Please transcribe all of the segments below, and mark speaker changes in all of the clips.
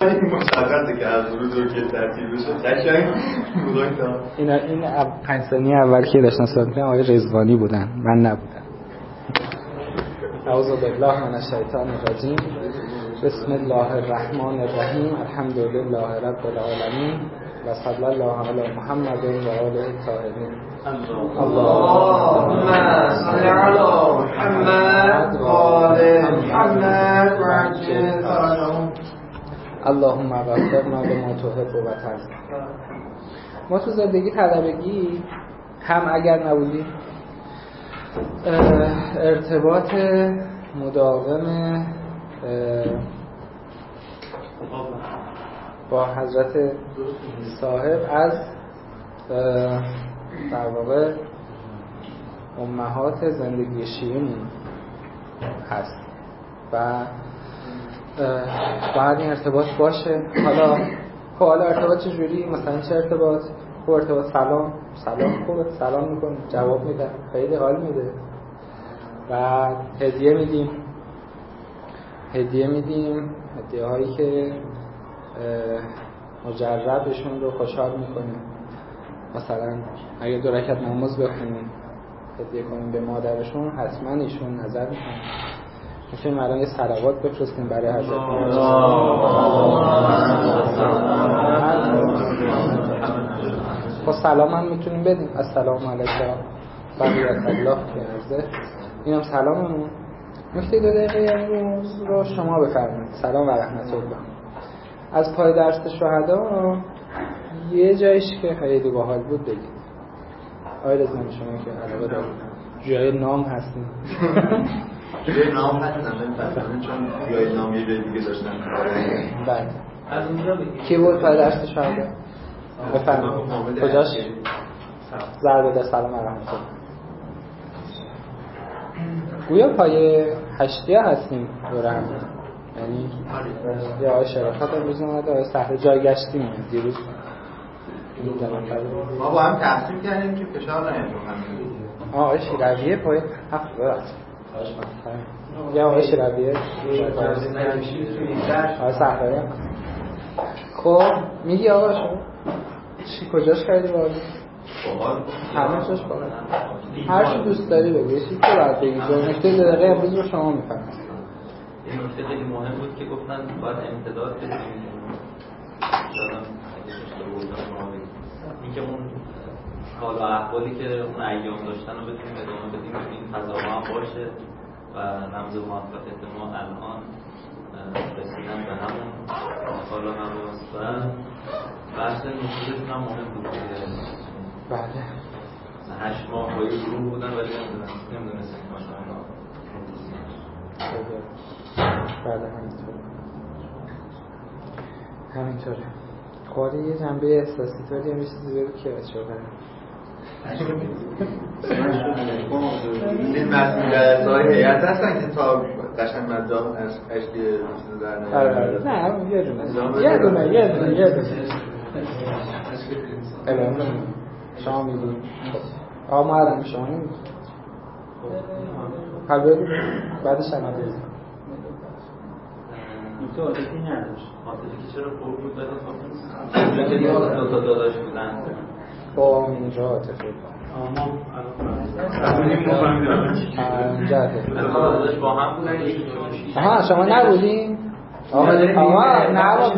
Speaker 1: این مشخصه که از ورود رو که ترتیب بشه قشنگ بودن تا
Speaker 2: این 5 ثانیه اول که داشتن صحبت می‌کردن آقای رضوانی بودن، من نبودم. اعوذ بالله من الشیطان الرجیم. بسم الله الرحمن الرحیم. الحمدلله رب العالمین و صلی الله علی محمد و آله الطاهرین.
Speaker 3: اللهم صل علی محمد و آل محمد و عجل فرجهم.
Speaker 2: اللهم اغفرنا لما تحب و ترضی. ما تو زندگی طلبگی هم اگر نبودیم ارتباط مداوم با حضرت صاحب از در واقع امهات زندگی شیعیمون هست و باید این ارتباط باشه. حالا ارتباط چجوری؟ مثلا چه ارتباط؟ ارتباط سلام خوبه، سلام میکنه، جواب میده، خیلی حال میده و هدیه هدیه هایی که مجربشون رو خوشحال میکنه. مثلا اگه 2 رکعت نماز بخونیم هدیه کنیم به مادرشون، حتما ایشون نظر میکنه. میتونیم الان یه صلوات بفرستیم برای حضرت با سلام هم میتونیم بدیم. السلام علیکم بقیت الله که عرضه. اینم سلاممون. نکته 2 دقیقه امروز رو شما بفرمایید. سلام و رحمت الله. از پای درس شهدا یه جایش که خیلی باحال بود بگید. آقای رضوانی شما که علاقه دارید جای نام هستین.
Speaker 1: جای نام هستن من چون جای نام یه جای دیگه داشتن.
Speaker 2: بله. از اونجا بگید. کی بود پای درس شهدا؟ بفرمایید. کجاش؟ زرد سلام و رحمت الله. گویا پای هشتیه هستیم دورم، یعنی یا آقای شرافت امروز نماده آقای صحره جای گشتیم دیروز
Speaker 1: ما با هم تقسیم کردیم که فشار نهیم
Speaker 2: آقای شیرویه پای هفت یا آقای شیرویه آقای صحره. خب میگی آقا شما چی کجاش کردی بازی؟ همه جاش باید هر چی دوست داری بگی چی که باید بگی. نکته 2 دقیقه امروز رو شما میفهمید.
Speaker 4: این نکته خیلی مهم بود که گفتن باید امتداد بدیم این که اون حال و احوالی که اون ایام داشتن رو بتونیم ادامه بدیم که این فضاها هم باشه و رمز موفقیت ما الان رسیدن به همون حالا نماز و بحث نفوذتون هم مهم بود.
Speaker 2: بله
Speaker 4: 8 ماه با یک گروه بودن ولی نمیدونستیم ما شما
Speaker 2: بله همینطوره. خواهی یه جنبه احساسی طوری هم یه چیزی بگو که بچه ها برم
Speaker 1: این مسئولیت های هیئت هستن که تا قشنگ مدام از اشتی چیز در نمیاد.
Speaker 2: نه یه دونه شما میدونی ما الان شما نمیدونی بعدش هم بزن
Speaker 4: تو آدتی نداشت خاطری که چرا پر بود بدید که دیگه دو تا داداش بودن
Speaker 2: با اونجا عاطفه
Speaker 4: داداش با هم بودن
Speaker 2: آها شما نبودین؟ آقا نه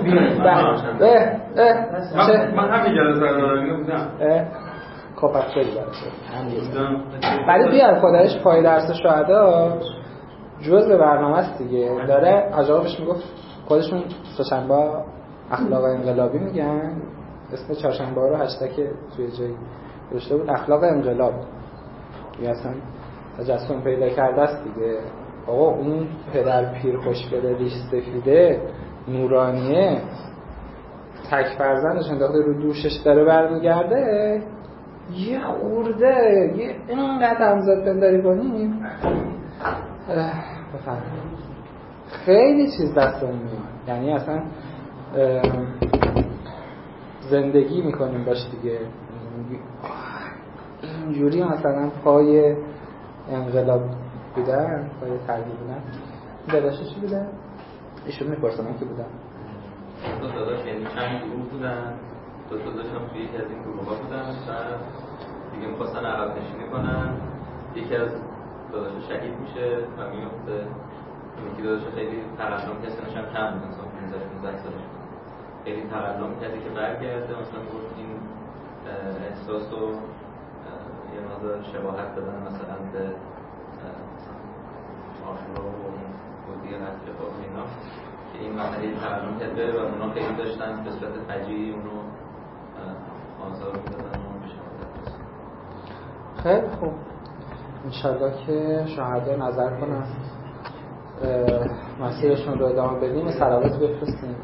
Speaker 5: من همین جلسه رو بودم.
Speaker 2: خب پس خیلی برای بیار خودش پای درس شهدا جزء برنامه است دیگه. داره عجابش میگفت خودشون سه‌شنبه اخلاق انقلابی میگن، اسم چهارشنبه رو هشتگ توی جایی گذاشته بود اخلاق انقلاب. یعنی اصلا تجسم پیدا کرده است دیگه. آقا اون پدر پیر خوشگله ریش سفیده نورانیه تک فرزندش انداخته رو دوشش داره برمیگرده، یه خورده یه اینقدر همزاد پنداری کنیم بفرمایید خیلی چیز دستمون میاد. یعنی اصلا زندگی میکنیم باش دیگه. اینجوری مثلا پای انقلاب بودن، پای تربیت بودن. داداشه چی بودن؟ ایشون میپرسم من که بودم
Speaker 4: چند گروه بودن، دو داشتم توی یکی از این گروه‌ها بودن و دیگه می‌خواستن عقب نشینی کنن. یکی از داداشا شهید میشه و میفته، یکی داداشا خیلی ترحم که سنش هم کم بود، مثلا 15 سالش بود، خیلی ترحم کرده که برگرده، مثلا گفت این احساس رو یه مقدار شباهت بدن مثلا به آشورا و دیگه قتل و اینا، که این مسئله ترحم کرده و اونا خیلی داشتن به صورت فجیعی اونو آزار میدادن و بشهادت رسوندن.
Speaker 2: خیلی خوب، انشالله که شهدا نظر کنن مسیرشون رو ادامه بدیم. صلوات بفرستیم.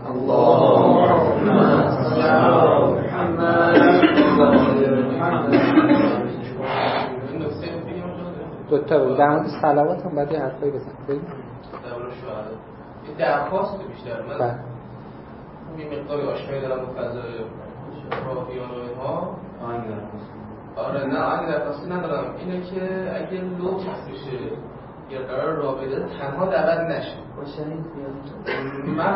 Speaker 2: دوتا بود در مورد صلوات هم باید یه حرفایی بزن. بگیم
Speaker 3: یه درخواست بیشتر من یه مقداری آشنایی دارم با فضای راهیان و اینها. آره نه آنی درخواستی ندارم، اینه که اگه لطف بشه یه قرار رابطه تنها دعوت نشه با شهید بیاد من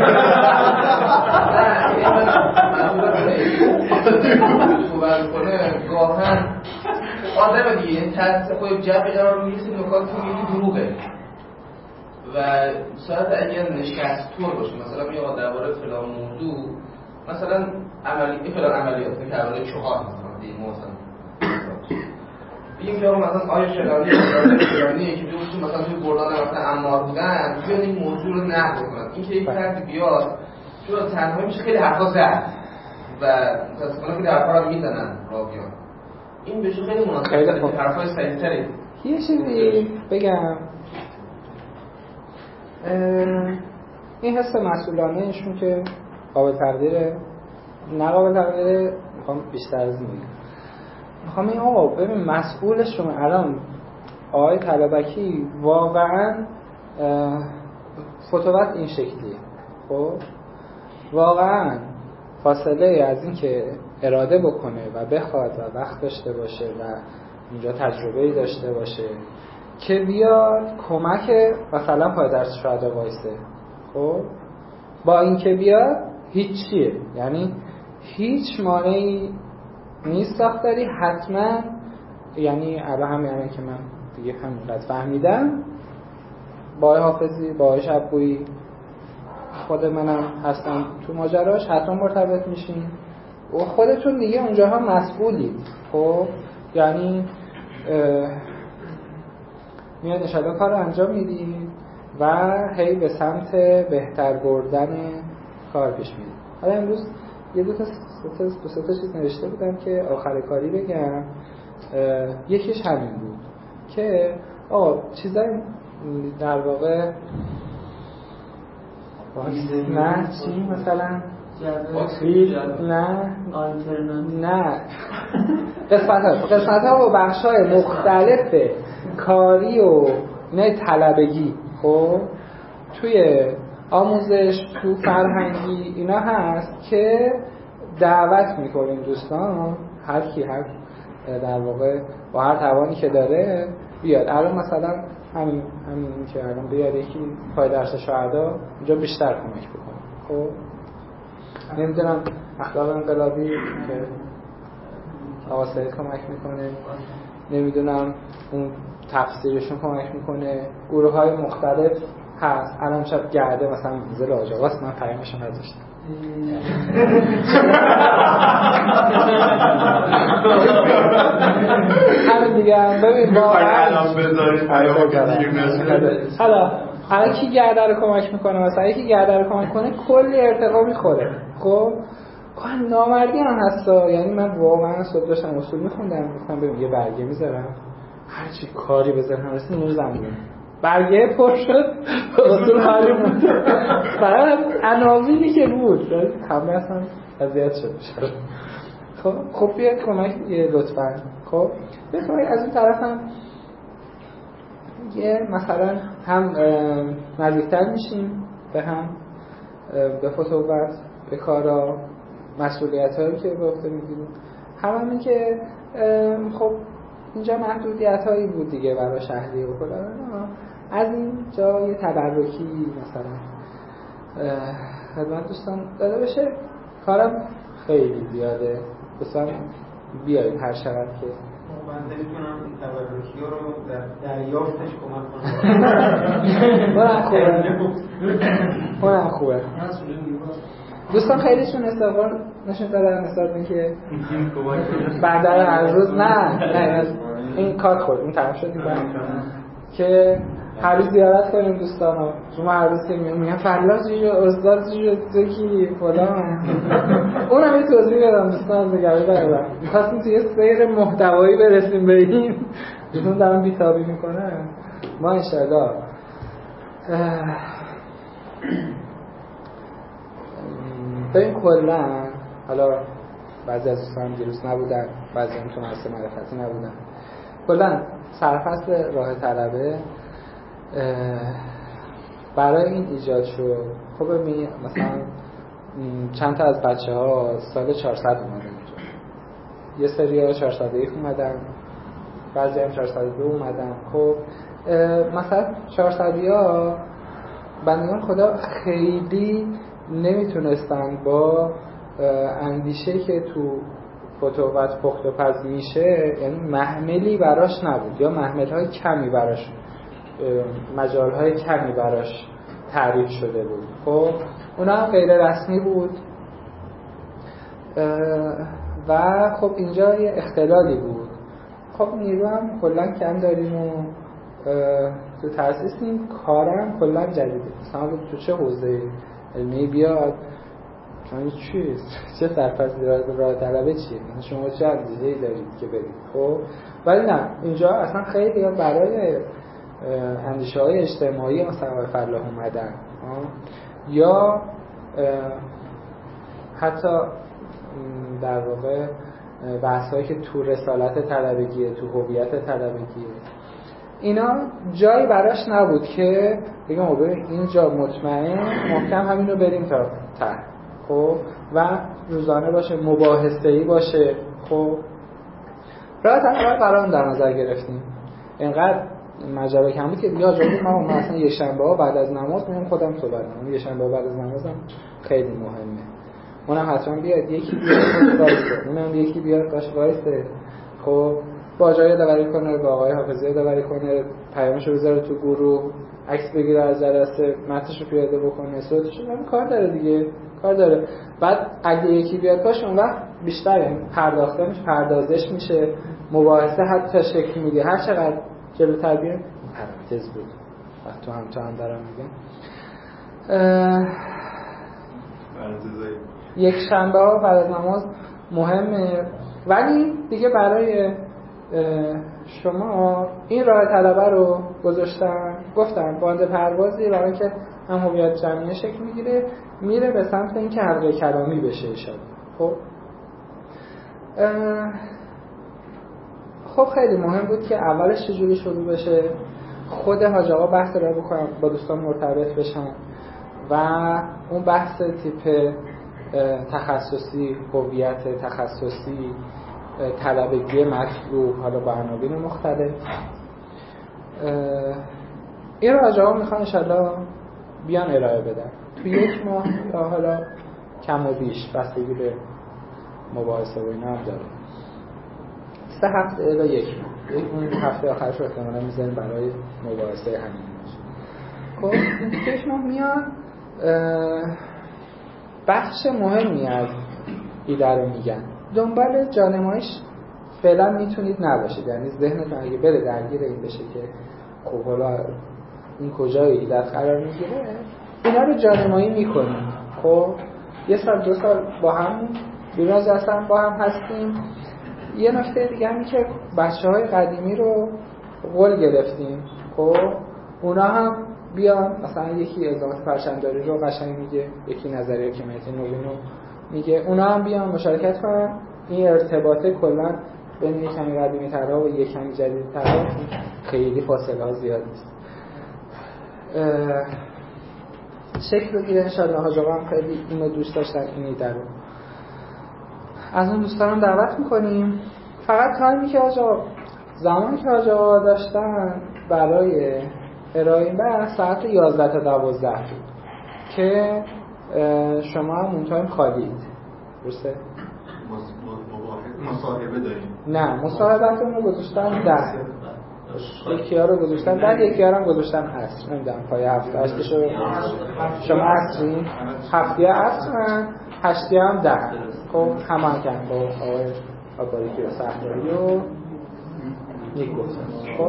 Speaker 3: صحبت کنه گاهن آدم دیگه این تحت خود جبه قرار میگیسی نکات که میگی دروغه و ساعت اگر نشست طور باشه مثلا میگه درباره فلان موضوع مثلا فلان عملیات که کربلای 4 مثلا دیگه مثلا بگیم که مثلا آیا فلانیه که دوستون مثلا توی گردان مثلا عمار بودن بیان این موضوع رو نقد کنن. این که یک فرد بیاد چون تنهایی میشه خیلی حرفا زد و متاسفانه خیلی حرفا رو میزنن راویان، این بهش خیلی مناسبه که حرفای صحیح‌تری.
Speaker 2: یه چیزی بگم، این حس مسئولانه ایشون که قابل تقدیره، نه قابل تقدیره، میخوام بیشتر از این بگم. میخوام این آقا ببین مسئول شما الان آقای طلبکی واقعا فتوت این شکلیه. خب واقعا فاصله از این که اراده بکنه و بخواد و وقت داشته باشه و اینجا تجربه‌ای داشته باشه که بیاد کمک مثلا پایدرس شهدا وایسه، خب با این که بیاد هیچیه، یعنی هیچ مانعی نیست ساختاری حتما، یعنی الان یعنی که من دیگه همینقدر فهمیدم با حافظی با شبگویی خود منم هستم تو ماجراش، حتما مرتبط میشین و خودتون دیگه اونجاها مسئولید. خب یعنی میاد انشاءالله کار رو انجام میدید و هی به سمت بهتر بردن کار پیش میدید. حالا امروز یه دو تا چیز نوشته بودم که آخر کاری بگم. یکیش همین بود که چیزای در واقع نه چی مثلا نه قسمت ها و بخش های مختلف کاری و نه طلبگی خب توی آموزش تو فرهنگی اینا هست که دعوت میکنیم دوستان هر کی هر در واقع با هر توانی که داره بیاد. الان مثلا همین که الان بیاد یکی پای درس شهدا اینجا بیشتر کمک بکنه. خب نمیدونم اخلاق انقلابی که آقا سعید کمک میکنه، نمیدونم اون تفسیرشون کمک میکنه، گروه های مختلف هست. الان شب گرده مثلا زل آجاقاست، من پیامشون نذاشتم همین دیگه. ببین
Speaker 1: الان بذارید
Speaker 2: حالا کی گرده رو کمک میکنه؟ مثلا یکی گرده رو کمک کنه کلی ارتقا میخوره. خب نامردی هم هستا، یعنی من واقعا صبح داشتم اصول میخوندم، گفتم ببین یه برگه میذارم هرچی کاری بذارم رسید نوزم بود برگه پر شد اصول خالی بود فقط عناوینی که بود همه اصلا اذیت شد. خب بیاد کمک لطفا. خب بخواهی از این طرف هم یه مثلا هم نزدیکتر میشیم به هم، به فتوت، به کارا، مسئولیت هایی که به عهده میگیریم، همین که خب اینجا محدودیت هایی بود دیگه برای شهری و فلان، از این جا یه تبرکی مثلا خدمت دوستان داده بشه. کارم خیلی زیاده، دوستان بیایید هر شب که
Speaker 6: من میتونم این تبرکی‌ها رو در دریافتش کمک کنم.
Speaker 2: اونم خوبه. دوستان خیلیشون استقبال نشون دادن نسبت به اینکه بعد از روز نه این کار خورد اون طرف شدیم که هر روز زیارت کنیم دوستانو. شما هر روز که میگن فلاح چی شد، استاد چی شد، تو کی فلان، اونم یه توضیح بدم دوستان نگران نباشید. می‌خواستیم توی سیر محتوایی برسیم به این دوستان دارن بی‌تابی میکنن. ما ان شاءالله ببین کلا حالا بعضی از دوستان دیروز نبودن، بعضی هم چون اصلا معرفتی نبودن، کلا سرفصل راه طلبه برای این ایجاد شد. خب مثلا چند تا از بچه‌ها سال 400 اومدن، یه سری 401 اومدن، بعضی هم 402 اومدن. خب مثلا 400ها بندگان خدا خیلی نمیتونستن با اندیشه‌ای که تو فتووت پخت و پز میشه، یعنی محملی براش نبود یا محمل‌های کمی براش، مجال‌های کمی براش تعریف شده بود. خب اونا هم غیر رسمی بود و خب اینجا یه اختلالی بود. خب نیرو هم کلا کم داریم و تو تأسیس این کارم کلا جدیده. مثلا تو چه حوزه علمی بیاد شما چه سرفصل راه طلبه چیه؟ شما چه انگیزه‌ای دارید که برید؟ خب ولی نه، اینجا اصلا خیلی برای اندیشه‌های اجتماعی مثلا فلاح اومدن یا حتی در واقع بحث‌هایی که تو رسالت طلبگیه، تو هویت طلبگیه، اینا جایی براش نبود که بگم اینجا مطمئن محکم همینو بریم تا ته. خب و روزانه باشه، مباحثه‌ای باشه. خب راه طلبه قرار در نظر گرفتیم. اینقدر ماجرا کم بود که یا جوری ما مثلا یک شنبه ها بعد از نماز میام خودم صحبت کنم. یک شنبه بعد از نمازم خیلی مهمه. اونم حتما بیاد، یکی بیاد وایسه، اونم یکی بیاد باش وایسه. خب با جای یادآوری کنه، با آقای حافظی یادآوری کنه، پیامشو بذاره تو گروه، عکس بگیره از جلسه، متنشو پیاده بکنه، صوتشو هم کار داره دیگه، کار داره. بعد اگه یکی بیاد باشه اون وقت بیشتر یعنی پرداخته میشه، پردازش میشه، مباحثه حتی شکل میگه. هر چقدر جلوتر بیاد پرانتز بود وقت تو هم دارم میگم یک شنبه ها بعد از نماز مهمه. ولی دیگه برای شما این راه طلبه رو گفتن باند پروازی برای که هم هویت جمعی شکل میگیره، میره به سمت اینکه حلقه کلامی بشه ایشالا. خب خیلی مهم بود که اولش چجوری شروع بشه، خود حاج آقا بحث رو بکنم، با دوستان مرتبط بشن و اون بحث تیپ تخصصی، هویت تخصصی، طلبگی مطلوب، حالا با عناوین مختلف. این رو حاج آقا میخوان انشالله بیان ارائه بدن تو یک ماه تا حالا کم و بیش، بستگی به مباحثه و اینا هم داره. 3 هفته الی 1 ماه. اون هفته آخرش رو احتمالا میذاریم برای مباحثه همین باشه. خب 1 ماه میان بخش مهمی از ایده رو میگن. دنبال جانمایش فعلا میتونید نباشید، یعنی ذهنتون اگه بره درگیر این بشه که خب حالا این کجای ایده قرار میگیره، اینا رو جانمایی میکنیم. خب 1 سال 2 سال با هم بیرون از اصلا با هم هستیم. یه نکته دیگه همین که بچه‌های قدیمی رو قول گرفتیم. خب اونا هم بیان، مثلا یکی اعزامات پرچمداری رو قشنگ میگه، یکی نظریه کمیته نوین رو میگه، اونا هم بیان مشارکت کنن. این ارتباطه کلا بین یک کمی قدیمی ترها و یک کمی جدید ترها خیلی فاصله ها زیاد نیست. شکل بگیره انشالله. حاج آقا هم خیلی اینو دوست داشتن، این ایده رو از اون دوستانم دعوت میکنیم. فقط کاری که حاج آقا زمانی که حاج آقا داشتن برای ارائه این بحث ساعت 11 تا 12 بود که شما هم اون تایم خالید درسته؟
Speaker 1: مصاحبه داریم؟
Speaker 2: نه مصاحبتون رو گذاشتن 10 یکی ها رو گذاشتن 10 یکی ها رو هم گذاشتن عصر نمیدونم پای هفته هشتش رو شما عصری هفته عصر هشتی هم 10 خب همان کن با آقای آقایی و صحرایی و یک گفتن خب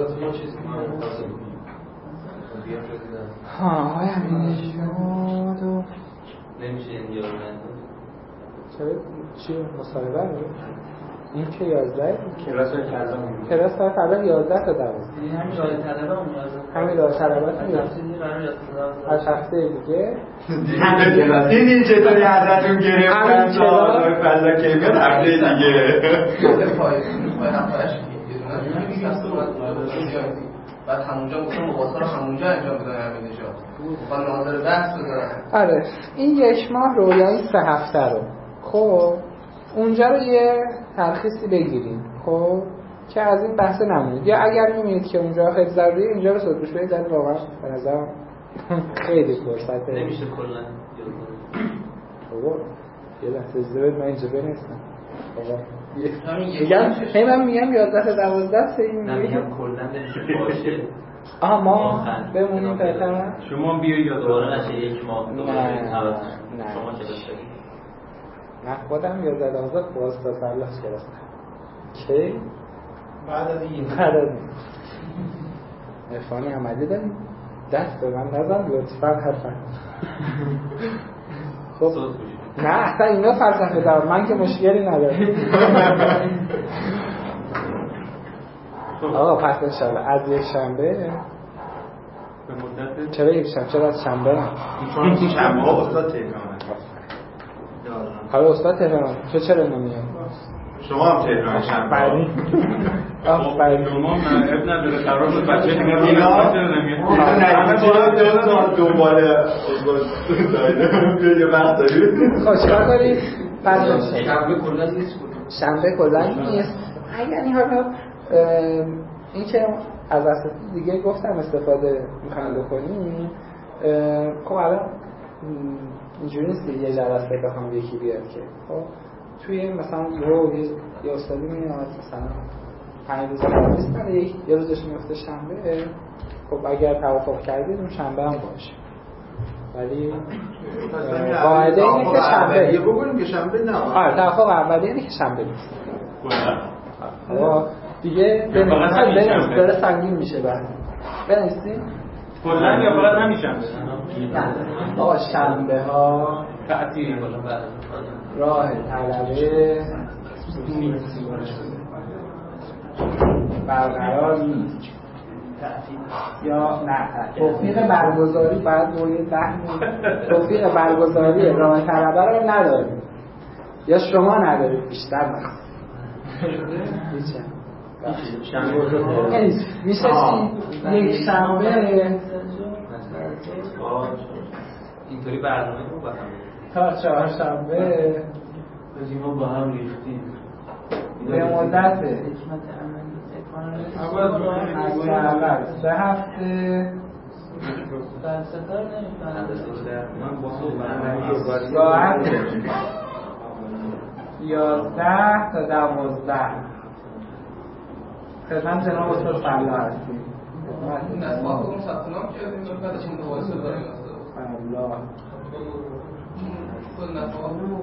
Speaker 2: آقای همین نشد و
Speaker 4: نمیشه این 11
Speaker 2: چرا؟ چی مصاحبه رو؟ این که 11 کلاس های فردا 11 تا 12 همین راه طلبات از هفته دیگه
Speaker 1: این چطوری ازتون گرفتن تا آزای فضا کیمیات هفته دیگه
Speaker 3: پای هفتهش بعد همونجا گفتم مقاسه رو همونجا انجام بدن همین نجات با ناظر بحث بذارن.
Speaker 2: آره این یک ماه رو یا این 3 هفته رو خب اونجا رو یه ترخیصی بگیریم خب که از این بحث نمونید یا اگر می‌بینید که اونجا خیلی ضروریه اینجا رو سرگوش بدید در واقعا به نظرم خیلی فرصته
Speaker 4: نمیشه کلا
Speaker 2: بابا یه لحظه اجازه بدید من اینجا بنویسم بابا میگم 11 تا 12 این
Speaker 4: میگم کلا نمیشه باشه
Speaker 2: ما بمونیم بهتره
Speaker 5: شما بیاید یا
Speaker 4: دوباره نشه یک ماه دوباره شما چه داشتید
Speaker 2: من خودم 11 12 باز تا صلاح گرفتم کی
Speaker 3: بعد از این
Speaker 2: عرفان عملی داریم دست به من نزن لطفا حرفا خب نه اصلا اینا فلسفه دارم من که مشکلی ندارم آقا پس انشالله از یک شنبه چرا یک شنبه چرا از شنبه
Speaker 1: چون شنبه ها استاد تهرانه
Speaker 2: حالا استاد تهران تو چرا نمیاد
Speaker 1: شما هم تهران شنبه
Speaker 2: آفرین
Speaker 5: شما اب نداره قرار بود بچه دیگه
Speaker 1: اینا
Speaker 5: همه
Speaker 1: دو ساعت دنبال استاد دایده یه وقت داریم
Speaker 2: خوشحال داریم پس
Speaker 3: شنبه کلا نیست
Speaker 2: شنبه کلا نیست اگر این حالا این که از اساس دیگه گفتم استفاده میخوایم بکنیم خب الان اینجوری نیست که یه جلسه بخوام یکی بیاد که خب توی مثلا یه استادی میاد مثلا 5 روز نیستن یه روزش میفته شنبه خب اگر توافق کردید اون شنبه هم باشه ولی قاعده اینه که شنبه
Speaker 1: یه بگونیم که شنبه نه
Speaker 2: آره توافق اولیه اینه که شنبه نیست دیگه بنویسید داره سنگین میشه بعد بنویسید
Speaker 5: کلا یا فقط همین شنبه
Speaker 2: نه آقا شنبه ها
Speaker 5: تعطیلی
Speaker 2: راه طلبه برقرار نیست یا نه توفیق برگزاری بعد دوری توفیق برگزاری راه طلبه رو نداریم یا شما ندارید بیشتر نه میشه یک شنبه
Speaker 4: اینطوری برنامه رو با هم
Speaker 2: تا 4 شنبه
Speaker 6: ما با هم ریختیم
Speaker 2: به مدت اول 3 هفته ساعت 11 تا 12 خدمت جناب استاد صلاح هستیم
Speaker 3: نه ما خودمون ثبت نام کردیم بعدش مقایسه داریم
Speaker 2: الله
Speaker 3: خود نفاهم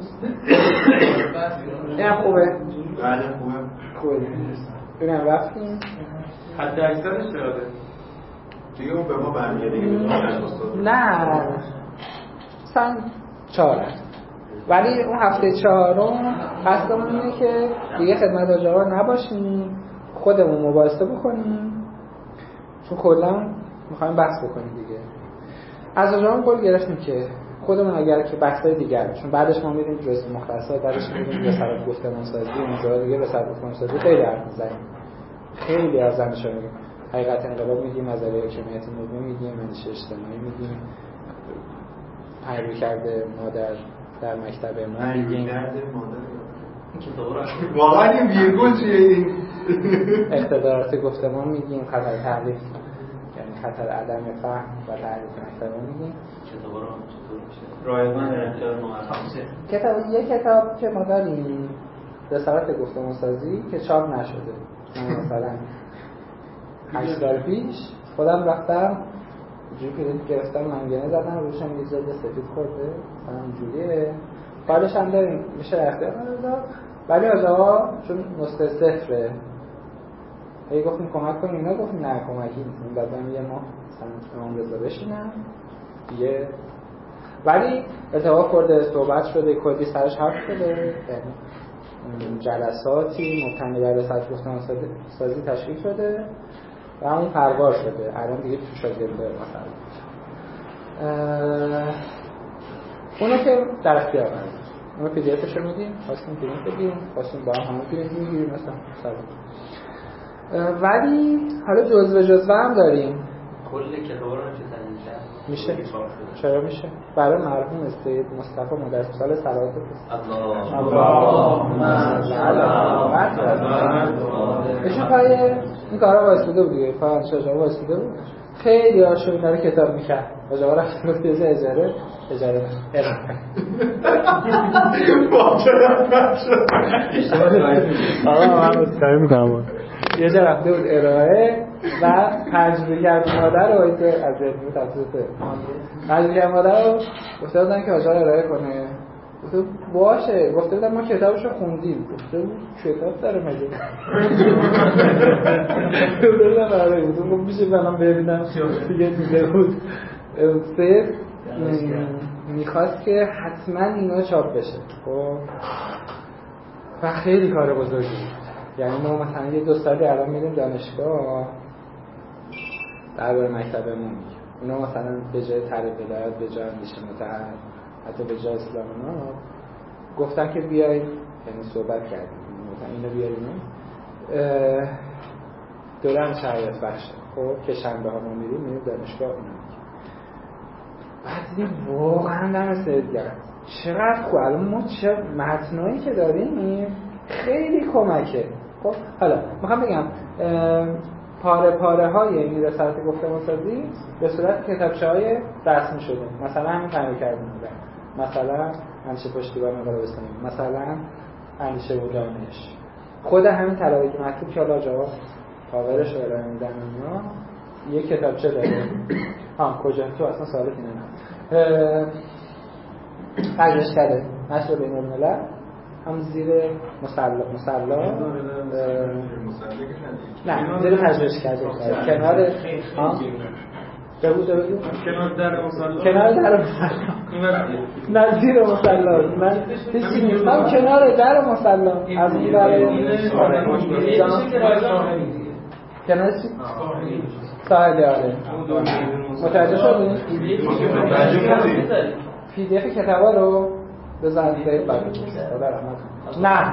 Speaker 2: این خوبه
Speaker 1: بله خوبه
Speaker 2: ببینم رفتیم
Speaker 5: حد اکثرش داده
Speaker 1: دیگه اون به ما برمیگرده دیگه
Speaker 2: نه مثلا 4 ولی اون هفته 4 قصدمون اینه که دیگه خدمت آجاقا نباشیم خودمون مباحثه بکنیم چون کلا میخوایم بحث بکنیم دیگه از آجاقا قول گرفتیم که خودمون اگر که بحثای دیگر چون بعدش ما میریم جزء مختصات بعدش میریم به سر گفتمان سازی اونجا دیگه به سر گفتمان سازی خیلی حرف میزنیم خیلی از زمینشو میگیم حقیقت انقلاب میگیم نظریه حاکمیت نوین میگیم اندیشه اجتماعی میگیم پیروی کرده مادر در مکتب ما میگیم
Speaker 1: واقعا این ویرگول چیه این
Speaker 2: اقتدارات گفتمان میگیم خطر تحریف یعنی خطر عدم فهم و تعریف محتوا میگیم.
Speaker 4: کتابا رو چطور میشه
Speaker 5: رایگان در اختیار ما
Speaker 2: کتاب که ما داریم رسالت گفتمان سازی که چاپ نشده، مثلا 8 سال پیش خودم رفتم جوری که گرفتم منگنه زدم روشم یه جلد سفید خورده مثلا اینجوریه، فایلش هم داریم میشه اختیار داد، ولی آجا چون نسخه صفره هی گفتیم کمک کنیم، اینا گفتیم نه کمکی نیستیم، بعدم یه ماه مثلا امام رضا بشینم دیگه، ولی اتفاق خورده صحبت شده کلی سرش حرف شده، یعنی جلساتی مبتنی بر رسالت گفتمان سازی تشکیل شده و همون پروار شده، الان دیگه تو شاگرده مثلا اونو که در اختیار هست، اونو پی دی افش رو میدیم، خواستیم پرینت بگیریم، خواستیم با هم پرینت میگیریم مثلا ولی حالا جزوه هم داریم.
Speaker 4: کل کتابا رو چه تنظیم کرد؟
Speaker 2: میشه. چرا میشه؟ برای مرحوم سید مصطفی مدرس سال صلوات ایشون پای این کارا واسطه بود دیگه، پای شجاع واسطه بود، خیلی هاشو اینا رو کتاب میکرد و جواب رفت گفت اجاره من مستقیم میکنم یه جا رفته بود ارائه و تجربه‌گر مادر رو از علمی تفسیر تجربه‌گر مادر رو گفته بودن که آجار ارائه کنه، گفته باشه، گفته بودن ما کتابش رو خوندیم، گفته بود کتاب داره مگه گفته بودن برای بودم گفت میشه بنام ببینم دیگه دیده بود سید میخواست که حتما اینا چاپ بشه خب و خیلی کار بزرگی بود. یعنی ما مثلا یه 2 سالی الان میریم دانشگاه درباره مکتبمون میگیم، اونا مثلا به جای طریق هدایت، به جای اندیشه متحد، حتی به جای اسلام اونا گفتن که بیایید، یعنی صحبت کردیم مثلا اینو بیاریم دوران شهریت بخشه خب که شنبه ها ما میریم دانشگاه اونا میگیم، بعد دیدیم واقعا دم سید گرد چقدر خوب، الان ما چه متنایی که داریم خیلی کمکه. خب حالا میخوام بگم پاره های این رسالت گفتمان سازی به صورت کتابچه‌های رسمی شده، مثلا همین تعریف کردن مثلا اندیشه پشتیبان انقلاب اسلامی، مثلا اندیشه و دانش، خود همین طلبه که مکتوب که حالا جواب کاورش رو ارائه میدن اینا یه کتابچه داره کجا تو اصلا سوالت اینه پژوهش کرده نشر بین الملل هم زیر مصلا نه زیر پژوهش کرده کنار بگو
Speaker 5: کنار در مصلا
Speaker 2: نه زیر مصلا من هیچی نیستم کنار در مصلا از این برای کنار چی؟ ساحلی آره متوجه شدید؟ پی دی اف کتابا رو بزنید برید نه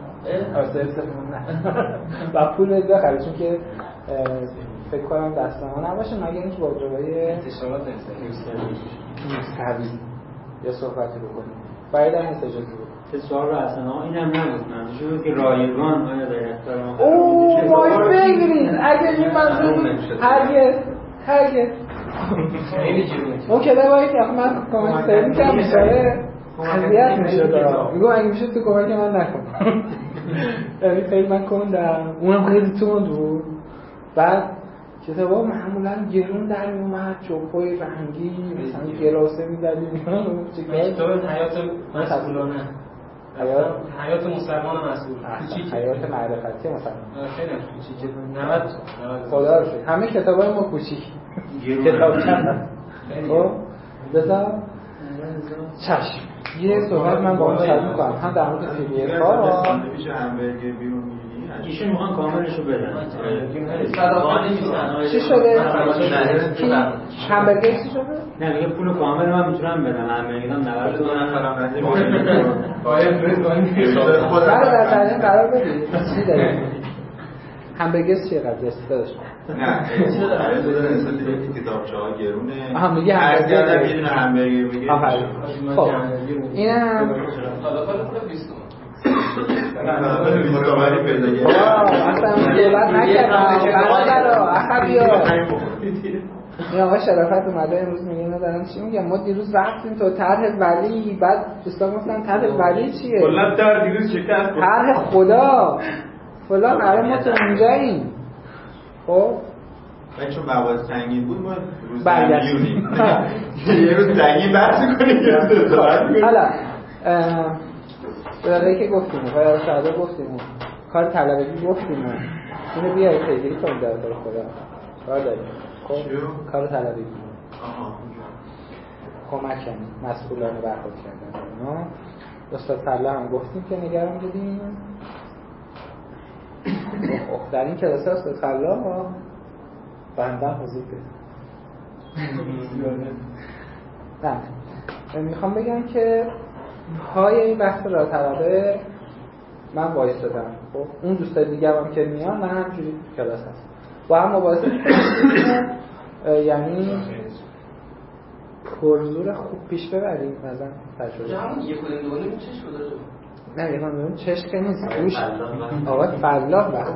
Speaker 2: و پول بید بخرید چون که فکر کنم دست ما نباشه مگه اینکه با جوابای
Speaker 3: انتشارات
Speaker 2: مستوی یا صحبتی بکنیم باید هم اجازه بود
Speaker 6: سوال رو اصلا این هم نبود منظور بود که رایگان آیا در اختیار ما
Speaker 2: اوه باید بگیرید اگه این منظور هرگز
Speaker 3: خیلی جیرونه
Speaker 2: اون کده باید که من کامنت سیدی کم میشه اذیت میشه دارم میگم اگه میشه تو کمک من نکن یعنی خیلی من کندم اونم خیلی تند بود بعد کتابا معمولا گرون در میومد چوبای رنگی مثلا گلاسه می‌دادیم
Speaker 3: کتاب حیات مسئولانه حیات مسلمان مسئول
Speaker 2: حیات معرفتی مثلا
Speaker 3: خیلی کوچیکه 90
Speaker 2: خدا رو شکر همه کتابای ما کوچیک کتاب چند خب بذار چشم یه صحبت من با اون شروع می‌کنم هم در مورد پی دی اف ها
Speaker 1: ساندویچ همبرگر بیرون می‌گیری
Speaker 6: ایشون میخوان کاملش رو بدن
Speaker 2: چی شده؟ همبرگر چی شده؟
Speaker 6: نه میگه پول کامل من میتونم بدم همبرگرام 90 تومن
Speaker 2: در تعلیم قرار بدید چی دارید؟ همبرگر چیه قضیه داشت؟
Speaker 1: نه چیزا داره بودن کتابچه‌ها گرونه
Speaker 2: میگه همبرگر
Speaker 1: یه دونه همبرگر بگیر
Speaker 2: خب اینم
Speaker 3: حالا پول 20 تومن
Speaker 1: مصاحبه پیدا کرد.
Speaker 2: اصلا صحبت نکردم. برادرها اخویا. این آقای شرافت اومده امروز میگه اینا دارن چی میگن؟ ما دیروز رفتیم تو طرح ولی، بعد دوستان گفتن طرح ولی چیه؟
Speaker 5: کلا در دیروز شکست.
Speaker 2: طرح خدا فلان. الان ما تو اونجاییم. خب
Speaker 1: چون مواد سنگین بود ما روز
Speaker 2: برگشتیم.
Speaker 1: یه روز سنگین بحث کنیم یه روز استراحت کنیم.
Speaker 2: حالا برای که گفتیم برای ساده گفتیم کار طلبگی گفتیم اینو بیای پیگیری کنیم در دار خدا کار داریم. خب کار طلبگی کمک کنیم مسئولانه برخورد کردن. استاد فلا هم گفتیم که نگران بودیم. در این کلاس استاد فلا بندن حضور بده. نه میخوام بگم که پای این بحث راه طلبه من وایستادم. خب اون دوستای دیگه هم که میان من همجوری کلاس هست با هم مباحثه یعنی پرزور خوب پیش ببریم مثلا تجربه.
Speaker 3: همون یک و نیم چش بوده شد.
Speaker 2: نه یک و نیم چش که نیست گوش آقا فلاح وقت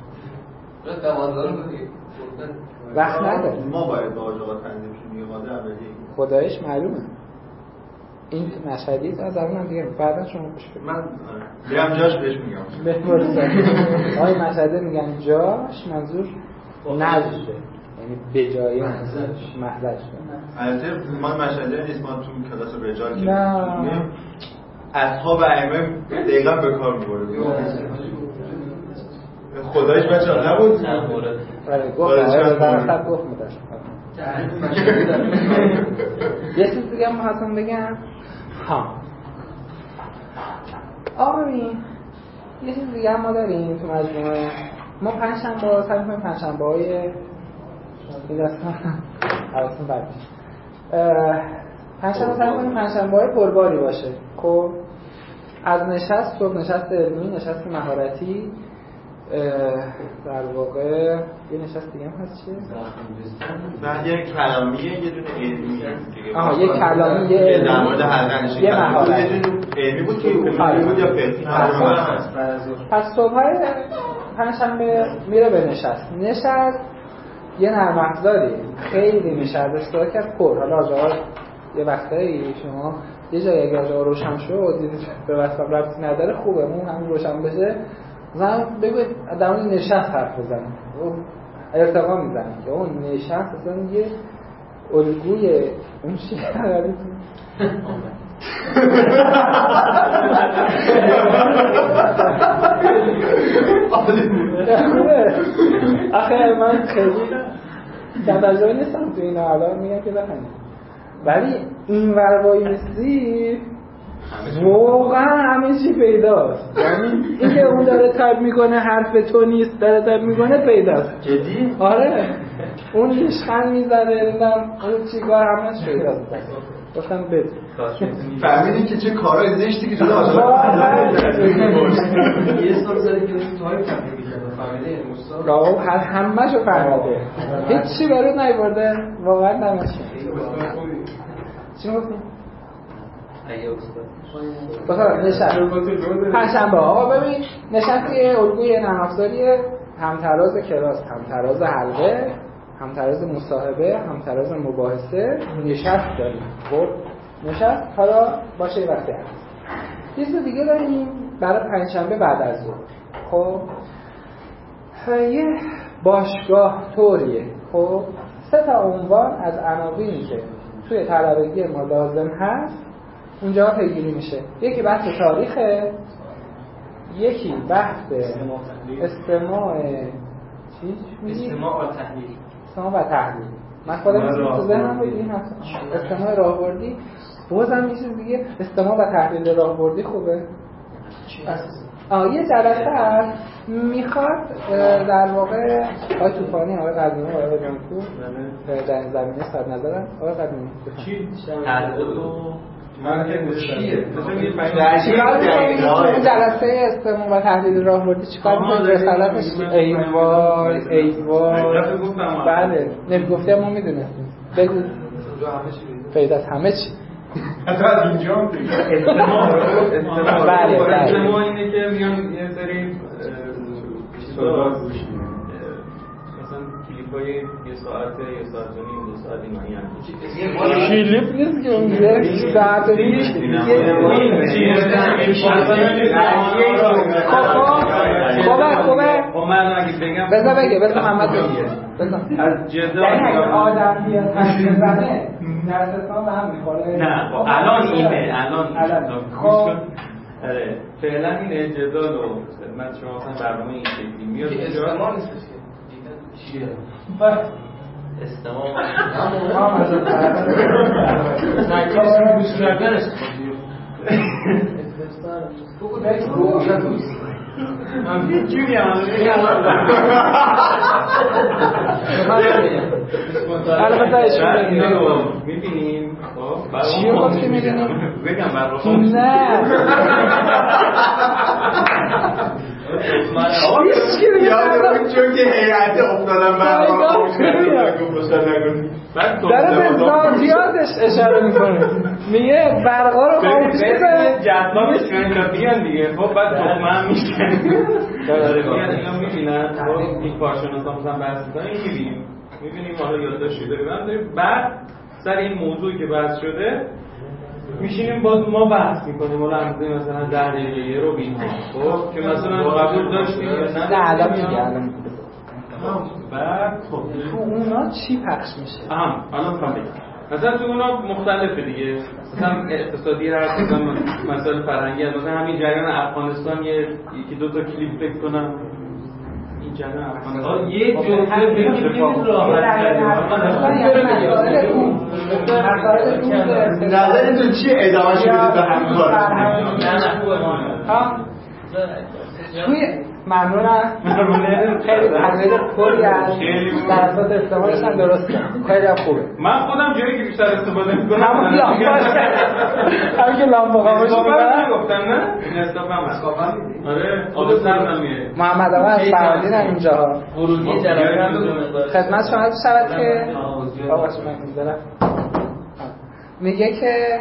Speaker 2: وقت نداره.
Speaker 1: ما باید با آجاقات تنظیم شیم میقاده اولیه
Speaker 2: خدایش معلومه این مشهدی دارم هم دیگه بعدا شما گوش کنید.
Speaker 1: من میرم جاش بهش میگم
Speaker 2: بهتره. آقای مشهدی میگن جاش منظور نزده یعنی به جای محلش.
Speaker 1: البته ما مشهدی نیست ما تو کلاس رجال که
Speaker 2: نه
Speaker 1: اصحاب ائمه دقیقاً به کار می‌بریم. خدایش بچه‌ها نبود
Speaker 2: آره گفت می‌داشت. یه چیز دیگه هم حتما بگم. ببین یه چیز دیگه هم ما داریم تو مجموعه. ما پنجشنبه سعی می‌کنیم پنجشنبه‌های این داستان حواسم بد باشه. پنجشنبه سعی می‌کنیم پنجشنبه‌های پرباری باشه. خب از نشست صبح نشست علمی، نشست مهارتی، در واقع یه نشست دیگه هم هست چیه؟
Speaker 1: بعد یه کلامی یه دونه علمی.
Speaker 2: یه کلامی یه علمی
Speaker 1: در مورد حلقه نشه.
Speaker 2: یه مهارت.
Speaker 1: یه دونه علمی بود که اصولی بود یا فقهی.
Speaker 2: پس صبح‌های پنجشنبه میره به نشست. نشست یه نرم افزاری خیلی میشه ازش کرد پر. حالا آجاقا یه وقتایی شما یه جایی اگه آجاقا روشن شد دیدید به واسطه ربطی نداره خوبه اون همین روشن بشه مثلا بگوید در مورد نشست حرف بزنیم ارتقا میزنیم که اون نشست اصلا یه الگوی اون شیعه آخه من خیلی توجه نیستم تو این الان میگم که بخنیم ولی این وربایی مثلی واقعا همه چی پیداست. یعنی این که اون داره تایپ میکنه حرف تو نیست داره تایپ میکنه پیداست.
Speaker 1: جدی؟
Speaker 2: آره اون لیشخند میزنه نمیدونم اون چیکار همش پیداست. گفتم بده
Speaker 1: فهمیدین که چه کارهای زشتی که شده آجاقا
Speaker 3: یه سال زده که تایپ میکنه فهمیده مستاد
Speaker 2: راهو همه‌شو فهمیده هیچی برات نیورده واقعا نمیشه. چی گفتیم؟ مثلا نشست پنجشنبه ببین نشست یه الگوی نرم افزاریه همتراز کلاس همتراز حلقه همتراز مصاحبه همتراز مباحثه نشست داریم. خب نشست حالا باشه یه وقتی هست یه چیز دیگه داریم برای پنجشنبه بعد از ظهر. خب یه باشگاه طوریه. خب 3 تا عنوان از عناوینی که توی طلبگی ما لازم هست اونجا پیگیری میشه. یکی بحث تاریخه، یکی بحث استماع و تحلیل. من خودم تو ذهنم بود این هست استماع راهبردی. بازم یه چیز دیگه استماع و تحلیل راهبردی خوبه. یه جلسه هست میخواد در واقع آقای توفانی آقای قدیمی آقای جانکو در این زمینه صد نظرن. آقای قدیمی
Speaker 5: چی؟
Speaker 2: این جلسه استماع و تحلیل راهبردی چیکار می‌کنه؟ رسالتش ای وای بله نمیگفتم ما میدونستیم. بگو پیدا همه چی
Speaker 6: حتی از اینجا
Speaker 5: استماع اینه که میان یه سری چیزا گوش میدن، مثلا کلیپای یه ساعته، یه ساعت و نیم، 2 ساعت اینایی
Speaker 2: کلیپ نیست که اون یه ساعت و نیم خوبه
Speaker 5: من اگه بگم
Speaker 2: بذار محمد بگه
Speaker 5: از جدا
Speaker 2: یعنی آدم بیاد تشکیل زنه در اسلام به هم میخوره.
Speaker 5: نه الان اینه، الان فعلا اینه جدال و خدمت شما مثلا برنامه این شکلی میاد اینجا
Speaker 3: استماع نیست چیه؟
Speaker 4: استماع
Speaker 3: نه گوش کردن استفاده
Speaker 5: من جوری هم میبینیم.
Speaker 2: چیه خود میبینیم؟
Speaker 5: بگم برای
Speaker 2: نه
Speaker 1: یادم چون که هیئت افتادن
Speaker 2: داره به ذاتیاتش اشاره میکنه، میگه برقا رو خاموش کنه
Speaker 5: جذابش کنه تا بیان دیگه. خب بعد تخمه هم میشن داره بیان اینا میبینن. خب این کارشناس هم مثلا بحث میکنن این میبینیم حالا یادداشتی داریم بعد سر این موضوعی که بحث شده میشینیم باز ما بحث میکنیم. حالا مثلا 10 دقیقه رو بین خب که مثلا قبول داشتیم
Speaker 2: نه الان میگه
Speaker 5: بعد
Speaker 2: تو اونا چی پخش میشه؟
Speaker 5: الان فهمیدم. مثلا تو اونا مختلفه دیگه، مثلا اقتصادی هر مثلا فرهنگی هست. مثلا همین جریان افغانستان یکی 2 تا کلیپ فکر کنم این جریان افغانستان
Speaker 3: یه جمله بگید راحت
Speaker 1: نظرتون چیه ادامه‌اش بدید به همین کار؟
Speaker 2: توی ممنونم خیلی تغییر پری از در اساس استعمالش هم درسته، خیلی هم خوبه.
Speaker 5: من خودم جایی که بیشتر استفاده میکنم
Speaker 2: همون که لامپ خاموش میکنم
Speaker 5: گفتم نه این اسکاپم آره آب سردم میره.
Speaker 2: محمد آقا از فرادین هم اینجا
Speaker 3: ورودی جلسه
Speaker 2: خدمت شما عرض شود که آقا شما میذارم میگه که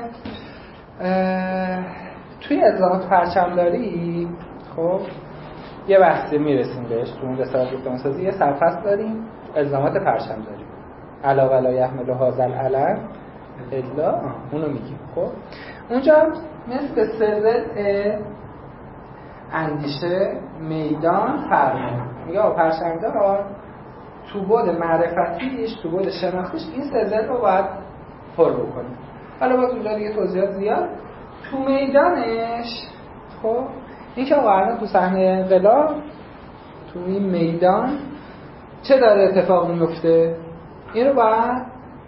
Speaker 2: توی الزامات پرچمداری خب یه بحثی میرسیم بهش تو اون رسالت گفتمانسازی. یه سرفصل داریم الزامات پرچمداری علاوه لا یحمل هذا العلم الا اونو میگیم. خب اونجا مثل سلسله اندیشه میدان فرمون میگه پرچمدار تو بود معرفتیش تو بود شناختیش این سلسله رو باید پر بکنه. حالا باز اونجا دیگه توضیحات زیاد تو میدانش. خب این که واقعا تو صحنه انقلاب تو این میدان چه داره اتفاق میفته این رو باید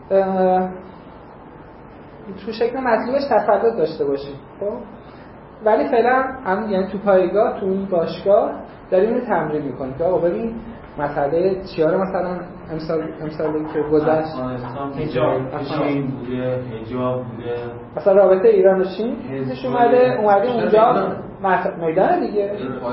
Speaker 2: تو شکل مطلوبش تسلط داشته باشیم. خب ولی فعلا هم یعنی تو پایگاه تو این باشگاه داریم اینو تمرین میکنیم که آقا ببین مسئله چیا رو مثلا امسالی که گذشت
Speaker 3: حجاب بوده، حجاب بوده،
Speaker 2: مثلا رابطه ایران و چین چیزش اومده اونجا میدان دیگه.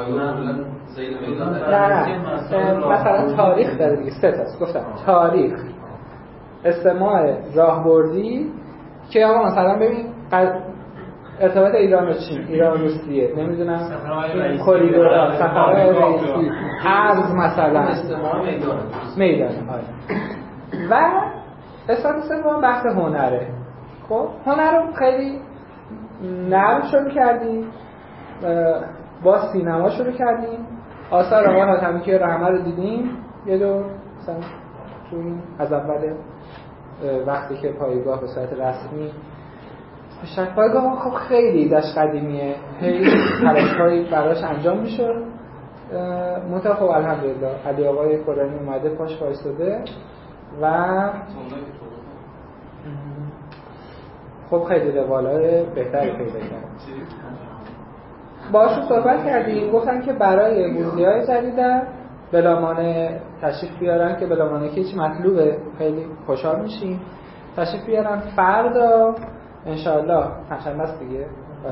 Speaker 2: نه مثلا تاریخ داره دیگه 3 تاست گفتم تاریخ، استماع راهبردی که آقا مثلا ببین ارتباط ایران و چین، ایران و روسیه، نمیدونم کریدورها، سفرهای رئیسی، ارز مثلا میدان و قسمت سوم بحث هنره. خب هنر رو خیلی نرم شروع کردیم، با سینما شروع کردیم، آثار آقای حاتمی که رحمه رو دیدیم یه دور مثلا تو این از اول وقتی که پایگاه به صورت رسمی بشه پایگاه خب خیلی داشت قدیمیه، خیلی حرکت‌هایی براش انجام میشه. منتها خب الحمدلله علی آقای قرآنی اومده پاش وایساده و خب خیلی روالای بهتری پیدا کرد. باشون صحبت کردیم، گفتن که برای موزی‌های جدیدن بلامانع تشریف بیارن که بلامانع که هیچ مطلوبه، خیلی خوشحال میشیم. تشریف بیارن فردا انشاءالله پنجشنبه است دیگه،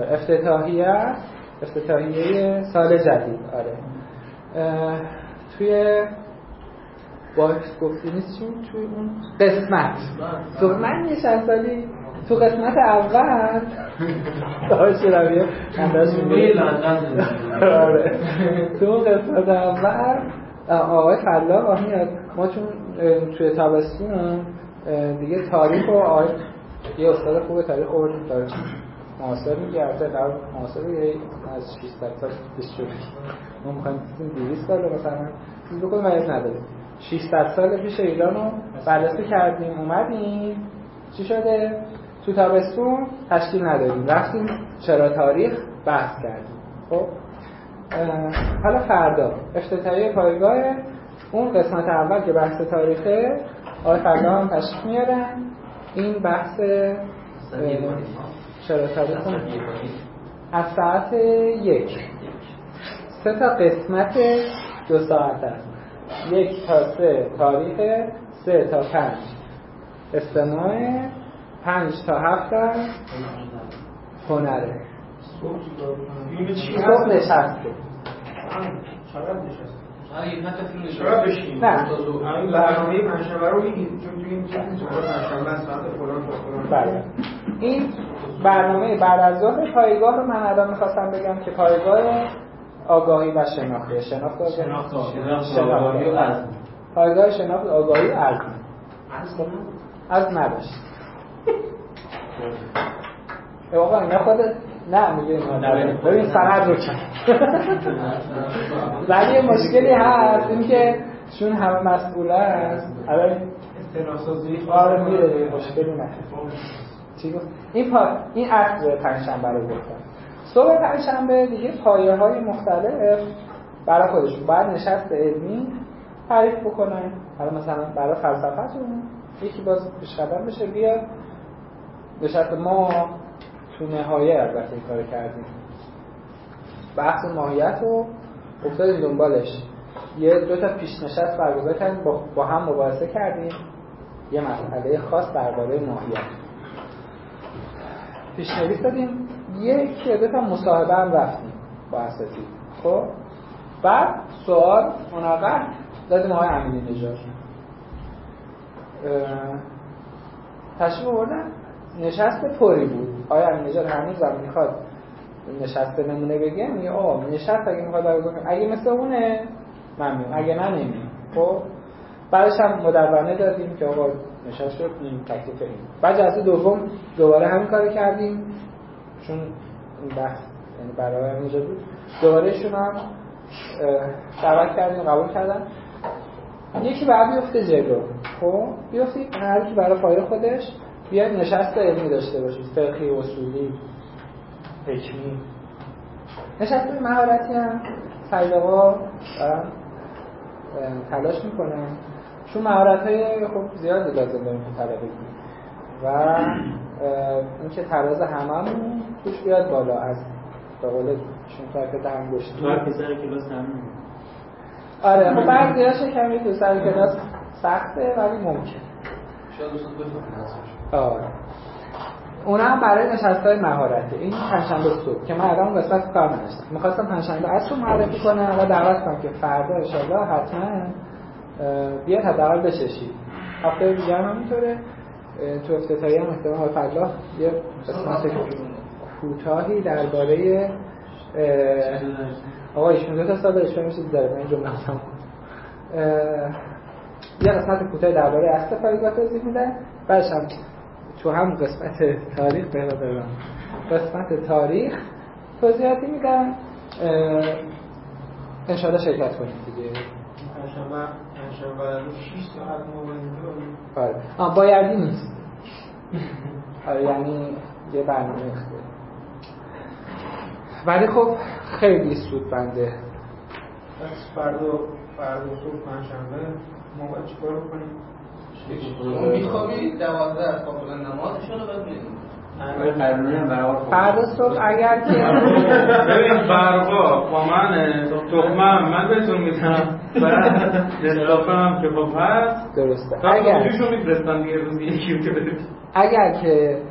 Speaker 2: افتتاحیه سال جدید. آره توی باش گفتی نیست چون توی اون قسمت من یه چند سالی تو قسمت اول داشت رویه انداز میگه تو قسمت اول آقای فلاح میاد. ما چون توی تابستون دیگه تاریخ و یه استاد خوب تاریخ آوردیم، تاریخ معاصر میگه، البته قبل معاصر از 600 سال پیش شد. ما می‌خوایم 200 سال مثلا چیز بکنیم و از نداریم. 600 سال پیش ایران رو بررسی کردیم، اومدیم چی شده؟ تو تابستون تشکیل ندادیم، رفتیم چرا تاریخ بحث کردیم. خب حالا فردا افتتاحیه پایگاه اون قسمت اول که بحث تاریخه، آقای فردا هم تشریف میارن. این بحث چرا تاریخ از ساعت 1 3 تا قسمت 2 ساعت است. 1 تا 3 تاریخ، 3 تا 5 استماع، 5 تا 7 هنره. صبح نشسته
Speaker 6: شاید بشیم برنامه پنجشنبه رو بگید، چون تو این پنجشنبه از ساعت فلان تا فلان.
Speaker 2: بله، این برنامه بعد از ظهر پایگاه رو من الان می‌خواستم بگم که پایگاه آگاهی و شناخت آگاهی و عزم. پایگاه شناخت آگاهی و عزم. عزم نداشت. آقا اینا خودت نه میگه اینا ببین سند رو چند. ولی مشکلی هست این که چون همه مسئوله هست الان
Speaker 6: استناسازی
Speaker 2: آره میره مشکلی نه. چی گفت؟ این اصل پنجشنبه رو گفتم. صبح پنجشنبه دیگه پایه‌های مختلف برای خودشون بعد نشست علمی تعریف بکنن. حالا مثلا برای فلسفه‌تون یکی باز پیش‌قدم بشه بیاد نشست ما تو نهایه البته این کار کردیم. بحث ماهیت رو افتادیم دنبالش. یه 2 تا پیش نشست برگزار کردیم با هم مباحثه کردیم یه مسئله خاص درباره ماهیت. پیشنویس دادیم 1 یا 2 تا مصاحبه هم رفتیم با اساتید. خب بعد سوال مناقشه دادیم آقای امینی نژاد. تشریف آوردن نشست پری بود. آقای امینی نژاد هنوز هم میخواد نشست نمونه بگه، میگه آقا نشست اگه میخواد برگزار کنه اگه مثل اونه من میام، اگه نه نمیام. خب بعدش هم مدونه دادیم که آقا نشست شد این تکلیف این. بعد جلسه دوم دوباره همین کارو کردیم چون این بحث یعنی برای اینجا بود. دوباره ایشون هم دعوت کردیم قبول کردن. یکی بعد بیفته جلو. خب بیفتید هر کی برای فایل خودش بیاد نشست علمی داشته باشید، فقهی، اصولی، حکمی. نشست مهارتی هم طلبه‌ها دارن تلاش میکنن چون مهارت‌های خب زیاد لازم داریم تو طلبگی و اینکه تراز هممون توش بیاد بالا از به قول چون طرف انگشتی
Speaker 5: تو هر سر کلاس همین.
Speaker 2: آره خب بعضی‌هاش کمی تو سر کلاس سخته ولی ممکن
Speaker 3: شاید دوست بفهمید.
Speaker 2: آره اونا هم برای نشست‌های مهارتی. این پنجشنبه صبح که من الان قسمت کار نداشتم می‌خواستم پنجشنبه عصر معرفی کنم و دعوت کنم که فردا ان شاءالله حتما بیاد حداقل بچشید. هفته دیگه هم همینطوره. تو افتتاحیه هم احتمال آقای فلاح یه قسمت کوتاهی درباره آقا ایشون 2 تا سال اشاره میشه داره من جمله هستم. یه قسمت کوتاهی درباره اصل پایگاه توضیح میدن. بعدش هم تو هم قسمت تاریخ بهره قسمت تاریخ توضیحاتی میدن. ان شاء الله شرکت کنید دیگه.
Speaker 6: پنجشنبه 6 ساعت موعد.
Speaker 2: آره بایردی نیست. آره یعنی یه برنامه اختیاری. ولی خب خیلی سود بنده.
Speaker 6: پس فردا صبح پنجشنبه ما باید چیکار بکنیم؟
Speaker 3: میخوابی 12 از خواب بودن نمازشون رو بعد میدیم
Speaker 2: فردا صبح اگر که
Speaker 5: ببین برقا با من بهتون میدم بعد نصافه هم که خب هست
Speaker 2: درسته.
Speaker 5: اگر خودشون میفرستن دیگه روزی یکی که بدید
Speaker 2: اگر که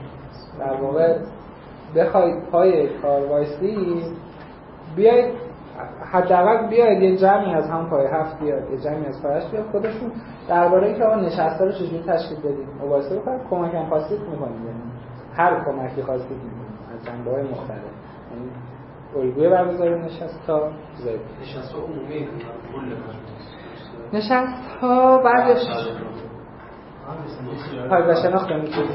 Speaker 2: در واقع بخواید پای کار وایسی بیایید حداقل بیاید یه جمعی از هم پای 7 بیاد، یه جمعی از پای 8 بیاد، خودشون درباره اینکه آقا نشسته رو چجوری تشکیل بدیم مباحثه بکنید، کمک هم خواستید می‌کنید، یعنی هر کمکی خواستید می‌کنید از جنبه‌های مختلف، یعنی الگوی برگزاری نشست تا زیر
Speaker 6: نشست‌ها عمومی کل
Speaker 2: نشست‌ها بعدش پایگاه شناخت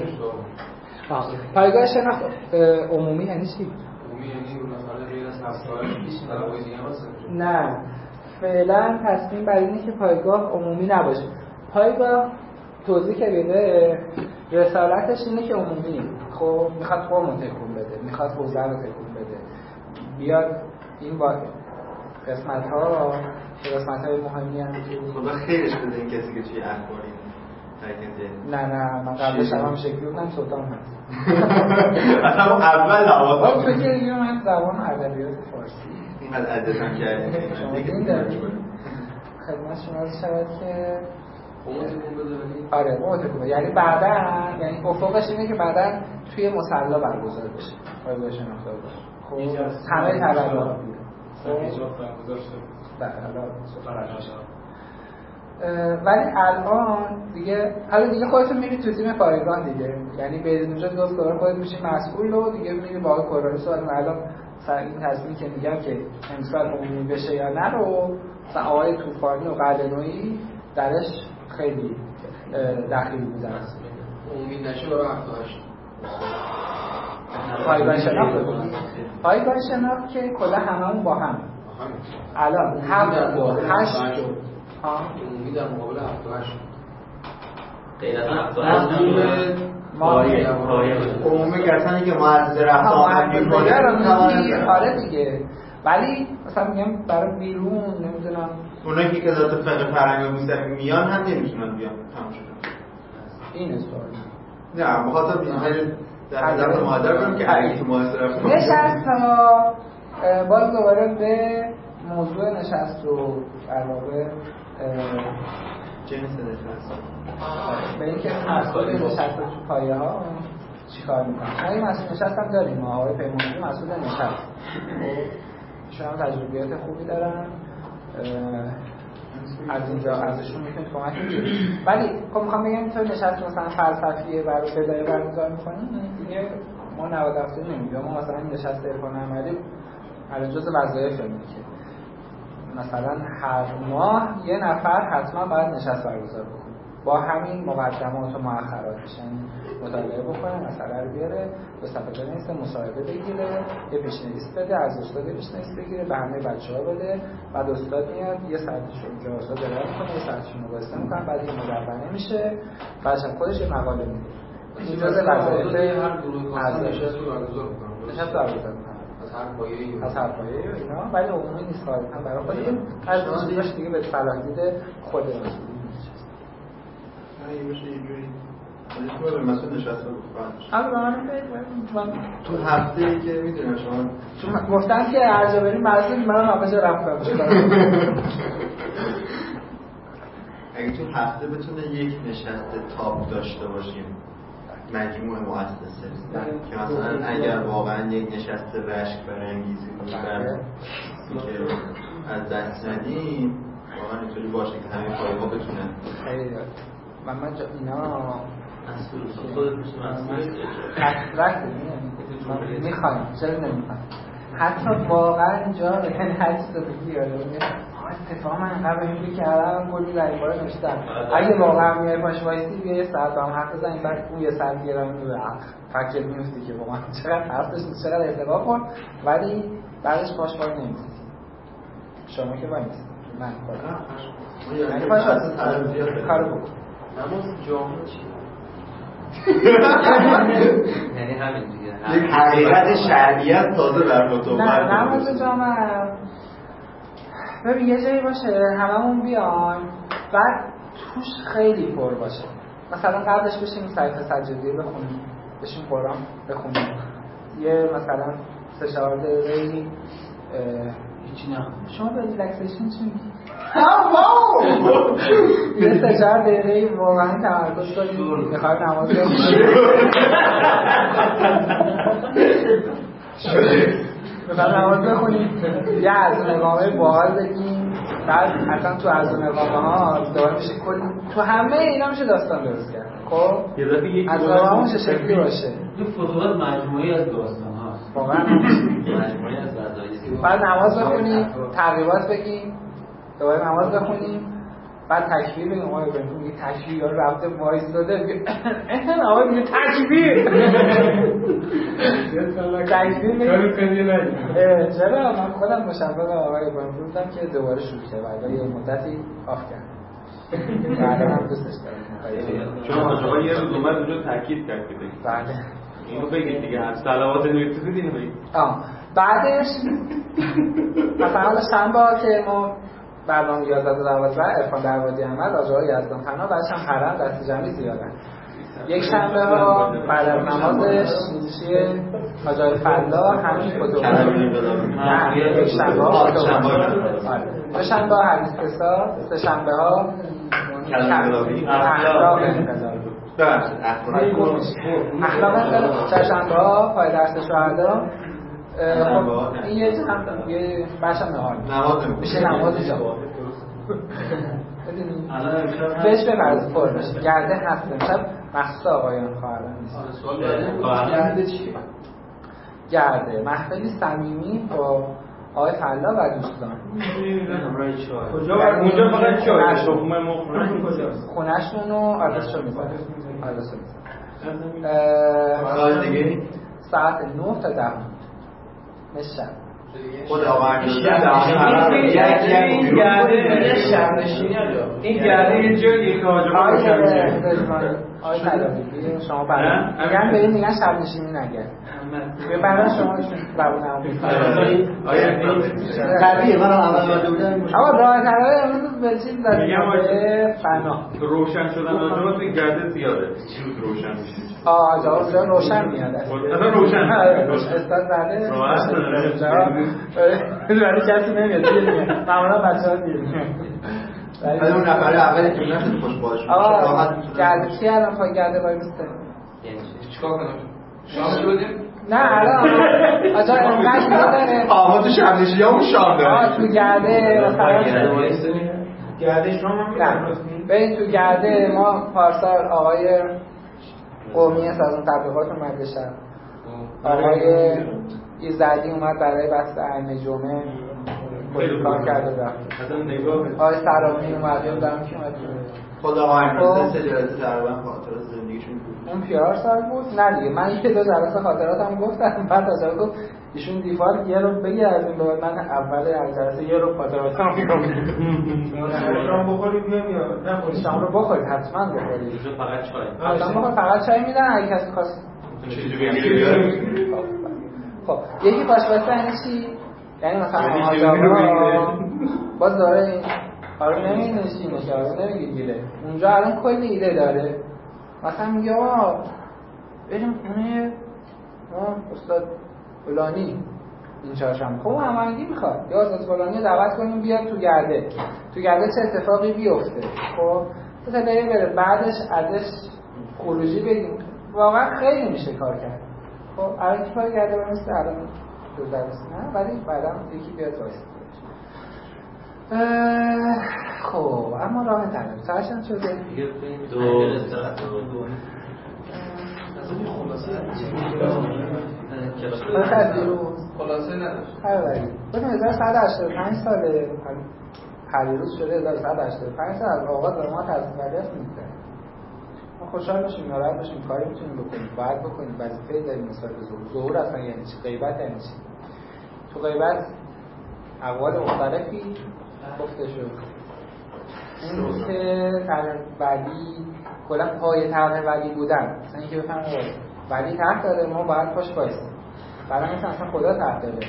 Speaker 2: پایگاه شناخت عمومی یعنی چی؟
Speaker 6: عمومی یعنی مثلا غیر از هفته‌هاش طلبای دیگه هست؟
Speaker 2: نه فعلا تصمیم بر اینه که پایگاه عمومی نباشه. پایگاه توضیح که بده رسالتش اینه که عمومی، خب میخواد قومو تکون بده، میخواد حوزه رو تکون بده، بیاد این با قسمت‌های مهمی هم
Speaker 1: خب خیلیش بده این کسی که توی اخباری
Speaker 2: نه من قبلش هم شکلی بودم سلطان هست
Speaker 1: اصلا اول لحاظ
Speaker 2: تو که دیگه من زبان ادبیات فارسی
Speaker 1: اینقدر عددم کردیم
Speaker 2: خدمت شما عرض شود که
Speaker 6: قومتون بده ولی
Speaker 2: آره قومتون، یعنی بعدا یعنی افقش اینه که بعدا توی مصلا برگزار بشه پایگاه شناخت باشه. خب همه طلبه‌ها ولی الان دیگه خودتون میرید تو تیم پایگاه دیگه، یعنی به اونجا دوست خودت میشی مسئول و دیگه میگی با آقای کورانی سوال الان سر این تصمیمی که میگم که امسال عمومی بشه یا نه رو مثلا آقای طوفانی و قلعه‌نویی درش خیلی دخیل بودن.
Speaker 6: عمومی نشه برای هفته‌هاش
Speaker 2: پایگاه شناخت که کلا هممون با هم الان 7 و 8
Speaker 6: عمومی در مقابل 7
Speaker 4: غیر از 7
Speaker 1: عمومی کسانی که مؤسسه رفت آمد می‌کنه
Speaker 2: آره دیگه، ولی مثلا میگم برای بیرون نمیدونم
Speaker 1: اونایی که ذات فقه فرهنگ و موسیقی میان هم نمیتونن بیان تمام شد
Speaker 2: این سوال
Speaker 1: نه بخاطر بیان در نظر مادر کنم که اگه تو مؤسسه رفت
Speaker 2: نشست ها باز دوباره به موضوع نشست و در واقع
Speaker 1: جنس نشست
Speaker 2: به اینکه مسئول نشست تو پایه ها چی کار میکنم. این مسئول نشست هم داریم ما آقای پیمانی مسئول نشست ایشون هم تجربیات خوبی دارن، از اینجا ازشون میتونید کمک بگیرید. ولی خب میخوام بگم تو نشست مثلا فلسفیه برای بدایه برگزار میکنیم دیگه ما 90 هفته نمیگیم، ما مثلا این نشست عرفان عملی الان جز وظایفمونه که مثلا هر ماه یه نفر حتما باید نشست برگزار بکنه با همین مقدمات و مؤخراتش، یعنی مطالعه بکنه، مسئله رو بیاره، به صفحه بنویسه، مصاحبه بگیره، یه پیشنهاد بده، از استاد پیشنهاد بگیره، به همه بچه‌ها بده، بعد استاد میاد یه ساعتش اونجا استاد درس می‌کنه، یه ساعتش مباحثه می‌کنه، بعد یه مدونه میشه، بعدش خودش یه مقاله میده. این جزء وظایف
Speaker 6: هر گروه خاصی نشست رو برگزار می‌کنه.
Speaker 2: نشست برگزار می‌کنه از هر پایه‌ای و اینا، ولی عمومی نیست کار هم برای خود این از چیزاش دیگه به صلاح دید خود مسئولین میشه.
Speaker 1: نه میشه اینجوری ولی تو مسئول نشسته بود تو هفته‌ای که میدونم شما
Speaker 2: چون گفتن که هر جا بریم مسئول منم همه جا رفتم
Speaker 1: اگه تو هفته بتونه یک نشست تاپ داشته باشیم مجموع مؤسسه که مثلا اگر واقعا یک نشست رشک برانگیزی بود که از دست ندیم واقعا اینطوری باشه که همه پایه‌ها بتونن
Speaker 2: محمد جا اینا
Speaker 4: مسئول خودت میشه مسئول
Speaker 2: میخوایم چرا نمیخوایم حتی واقعا جا یعنی حدیث رو بگی یاده اتفاقا من اینقدر بهیم کردم کلی در این باره نوشتم اگه واقعا میای پاش وایسی بیا یه ساعت با هم حرف بزنیم بعد اون یه ساعت دیگه رو فکر میفتی که واقعا چقدر حرف داشتیم چقدر ارتقا کن ولی بعدش پاش وای نمیستی شما که وای نیستی من یعنی پاش وایسی کارو بکن
Speaker 6: نماز جامعه چی؟
Speaker 4: یعنی همین دیگه
Speaker 1: یک حقیقت شرعیت تازه در مطابق
Speaker 2: نه نماز جامعه ببین یه جایی باشه هممون بیان بعد توش خیلی پر باشه مثلا قبلش بشیم صحیفه سجادیه بخونیم بشیم قرآن بخونیم یه مثلا 3-4 دقیقه هیچی نخونیم شما به ریلکسیشن چی میگی؟ یه 3-4 دقیقه واقعا تمرکز کنیم میخوای نماز مثلا نماز بخونیم یه از نقامه باحال بگیم بعد اصلا تو از نقامه ها دوباره میشه کلی تو همه اینا میشه داستان درست کرد. خب از نقامه چه شکلی باشه
Speaker 4: این فتوحات مجموعی از داستان هاست
Speaker 2: واقعا
Speaker 4: مجموعی از قضایی.
Speaker 2: بعد نماز بخونیم ترغیبات بگیم دوباره نماز بخونیم بعد تکبیر بگیم آقا ابراهیم میگه تکبیر یا رفته وایساده میگه آقا میگه تکبیر تکبیر میگه چرا من خودم مشابه آقای ابراهیم بودم که دوباره شروع کرد بعد یه مدتی آف کرد بعدا هم دوستش دارم
Speaker 5: چون آقا یه روز اومد اونجا تاکید کرد که
Speaker 2: بله
Speaker 5: اینو بگید دیگه از صلوات نویسید اینو بگید
Speaker 2: بعدش مثلا شنبه که ما برنامه 11 عرفان دروازی احمد آجاهای یزدان پناه بعدش هم حرم دست جمعی زیادن یک شنبه ها بعد از نمازش چیه آجای فلا همین فتوح نه یک شنبه ها دو شنبه ها حدیث قصا سه شنبه ها اخلاق انقلاب اخلاق انقلاب چه شنبه ها پای درس شهدا این یه بخشم نهار میشه نماز جواب بهش بپرز پر بشه گرده هفته امشب مخصوص آقایان خواهران نیست
Speaker 3: گرده چیه؟
Speaker 2: گرده محفلی صمیمی با آقای فلا و دوستان
Speaker 5: اونجا فقط چای شکمه مخونه کجاست؟
Speaker 2: خونه‌شون رو آدرسشو میزن ساعت 9 تا 10 نشن
Speaker 1: خود آقا
Speaker 5: این گرده یه جاییه که حاجب
Speaker 2: آقای طلبی شما برای میگن شب نشینی نگه برای شما زبون هم
Speaker 1: طبیعه من اول آده بودم
Speaker 2: اما راه طلبه امروز به چیز دادیم به فنا
Speaker 5: روشن شدن آجابات این گرده زیاده روشن میشه
Speaker 2: آجابات روشن میاد
Speaker 5: اصلا روشن
Speaker 2: استاد زده ولی کسی نمیاد دیر میاد معمولا بچه ها دیر میاد
Speaker 1: ولی اون نفره اولی که میاد خوش باش
Speaker 2: آقا گرده کی الان پای گرده باید میسته
Speaker 3: چیکار کنم؟ شام شدیم؟
Speaker 2: نه الان آجا انقدر داره
Speaker 1: آما تو شب نشی همون شام داره
Speaker 2: تو گرده مثلا
Speaker 6: گرده شام هم میدن
Speaker 2: ببین تو گرده ما پارسال آقای قومی از اون تبلیغات اومد بشن آقای ایزدی اومد برای بحث عین جمعه کار کرده رفت آقای سرامی اومد یادم که اومد
Speaker 1: خدا آقای سه جلسه تقریبا خاطر زندگیشون
Speaker 2: اون پیار سال بود نه دیگه من یه دو جلسه خاطراتم گفتم بعد از گفت ایشون دیفالت یه رو بگی از این بعد من اول جلسه یه رو خاطراتم میگم
Speaker 6: شام بخورید یا نه
Speaker 2: شام رو بخورید حتما بخورید
Speaker 5: فقط چای
Speaker 2: اصلا فقط چای میدن اگه کسی خواست خب یکی پاشپاسته یعنی چی؟ یعنی مثلا آجابا باز داره این آره نمیدونه چی میشه آره نمیگیره اونجا الان کلی ایده داره مثلا میگه آقا بریم خونه استاد فلانی این چهارشنبه خب هماهنگی میخواد یا استاد فلانی دعوت کنیم بیاد تو گرده چه اتفاقی بیفته خب تو تلایی بره بعدش ازش خروجی بگیم واقعا خیلی میشه کار کرد خب الان که کار کرده و مثل الان دو درست نه ولی بعدا یکی بیاد وایست خب اما راه طلب سرشن شده
Speaker 3: خلاصه نداشت
Speaker 2: بودم 1185 ساله پریروز شده 1185 سال از آغاز ما تصمیم برداشت میگذره ما خوشحال باشیم ناراحت باشیم کاری میتونیم بکنیم باید بکنیم وظیفه داریم نسبت به ظهور اصلا یعنی چی غیبت یعنی چی تو غیبت اقوال مختلفی گفته شد این که ولی کلا پای طرح ولی بودن مثلا اینکه بفهم ولی طرح داره ما باید پاش بایستیم برای مثلا خدا طرح داره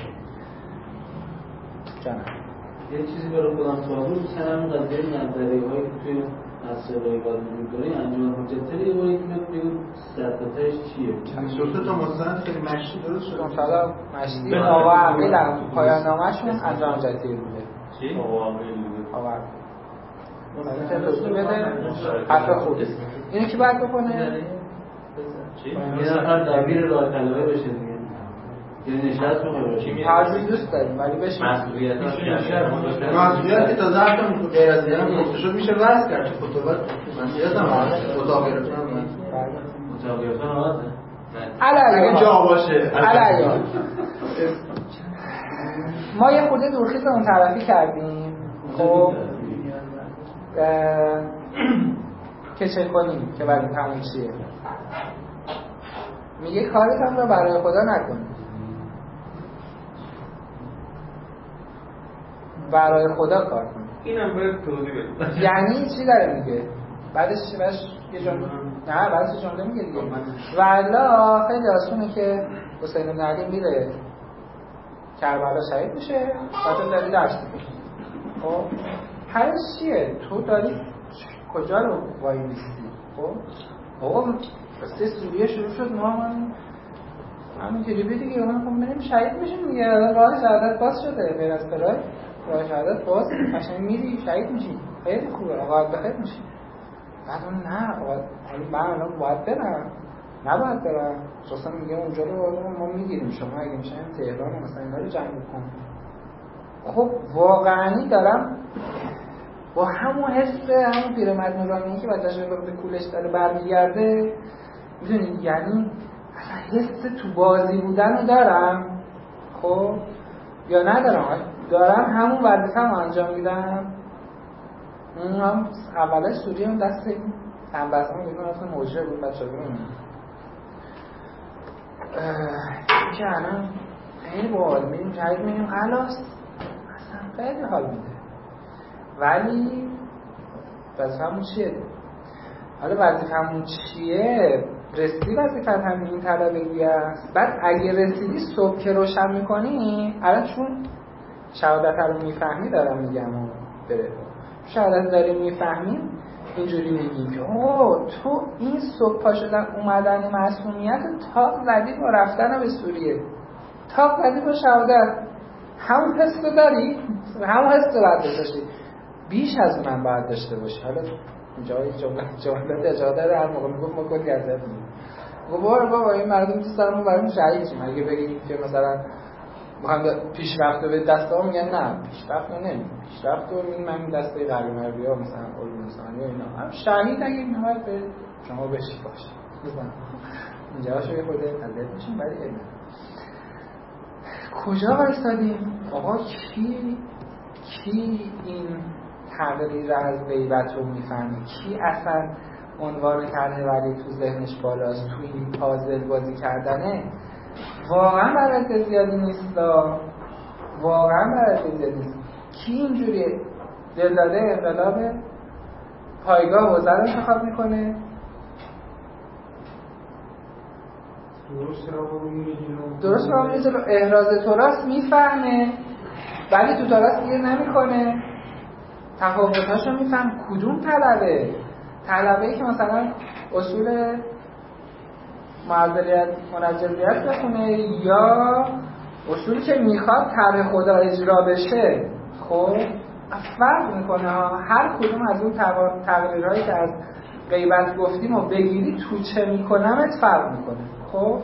Speaker 2: جانم
Speaker 4: یه چیزی برای خودم سوال بود مثلا همین قضیه نظریه‌هایی که توی اصل غیبت می‌کنه انجام حجت‌تری یه باری که بگم سرتاتش چیه
Speaker 1: شده تا مستند خیلی مشتی درست شد
Speaker 2: مثلا مشتی آقا عقیل در پایان نامه‌شون انجام حجتی بوده
Speaker 5: چی؟ آقا عقیل
Speaker 2: مثلا چه توضیح بده حرف خوبه اینو کی باید بکنه؟
Speaker 4: چی؟ یه نفر دبیر راه طلبه بشه دیگه
Speaker 1: یعنی نشست رو
Speaker 2: هر دوست داریم ولی بشه
Speaker 1: مسئولیت که تا ظرف غیر از دیگران گفته شد میشه وضع کرد تو خطبات مسئولیت هم مطابقتون هم مطابقتون هم
Speaker 2: اگه
Speaker 1: جا باشه
Speaker 2: ما یه خورده دورخیز اون طرفی کردیم خب که چه کنیم که ولی همون چیه میگه کارتم رو برای خدا نکنیم برای خدا کار کنیم
Speaker 5: اینم باید توضیح بده
Speaker 2: یعنی چی داره میگه بعدش یه جمله نه بعدش جمله میگه دیگه والا خیلی آسونه که حسین بن علی میره کربلا شهید میشه و تو داری درس میکنی خب هر چیه تو داری کجا رو وای میستی خب آقا قصه سوریه شروع شد ما همین تریبی دیگه اون خب بریم شهید میشیم دیگه راه شهادت باز شده غیر از فرای راه شهادت باز قشنگ میری شهید میشی خیلی خوبه آقا بخیر میشی بعد اون نه آقا من الان باید برم نباید برم خصوصا میگه اونجا رو ما میگیریم شما اگه میشه تهران مثلا اینا رو جنگ کن خب واقعا دارم با همون حس همون پیرمرد نورانی که بعدش به کولش داره برمیگرده میدونید یعنی اصلا حس تو بازی بودن رو دارم خب یا ندارم دارم همون وظیفه‌مو انجام میدم اون هم اولش سوریه اون دست این همبستان بگم اصلا موجه بود بچه برون که الان خیلی باحال میریم جدید میریم خلاص اصلا خیلی حال میده ولی وظیفه‌مون چیه؟ حالا وظیفه‌مون چیه؟ رسیدی وظیفت همین این طلبگی است بعد اگه رسیدی صبح که روشن میکنی الان چون شهادت رو میفهمی دارم میگم بره شهادت داریم میفهمیم اینجوری میگیم که تو این صبح پا شدن اومدن معصومیت تاق زدی با رفتن به سوریه تاق زدی با شهادت همون حس رو داری؟ همون حس رو باید داشتی بیش از اونم باید داشته باشی حالا اینجا جملات اجازه داره هر موقع میگم ما کلی ازت میگیم بابا این مردم دوست دارم ما برای شهید شیم اگه بگیم که مثلا میخوام پیشرفت رو به دست ها میگن نه پیشرفت رو نمیم پیشرفت رو میگیم من دسته غربی مربی ها مثلا علوم انسانی و اینا هم شهید اگه نهایت به شما بشی باشه اینجا هاشو یه خورده تلت میشیم ولی اینا کجا وایستادیم؟ آقا کی این تغییر از غیبت رو میفهمی؟ کی اصلا عنوان کرده ولی تو ذهنش بالاست تو این پازل بازی کردنه؟ واقعا برای زیادی نیست واقعا برای زیادی نیست کی اینجوری دلداده انقلاب پایگاه حوزه رو انتخاب میکنه؟ درست رو میره جلو احراز تراث میفهمه ولی تو تراث دیگه نمیکنه تفاوتاشو میفهم کدوم طلبه‌ای که مثلا اصول معادلیت منجزیت بخونه یا اصولی که میخواد طرح خدا اجرا بشه خب فرق میکنه هر کدوم از اون تغییرهایی که از غیبت گفتیم و بگیری تو چه میکنمت فرق میکنه خب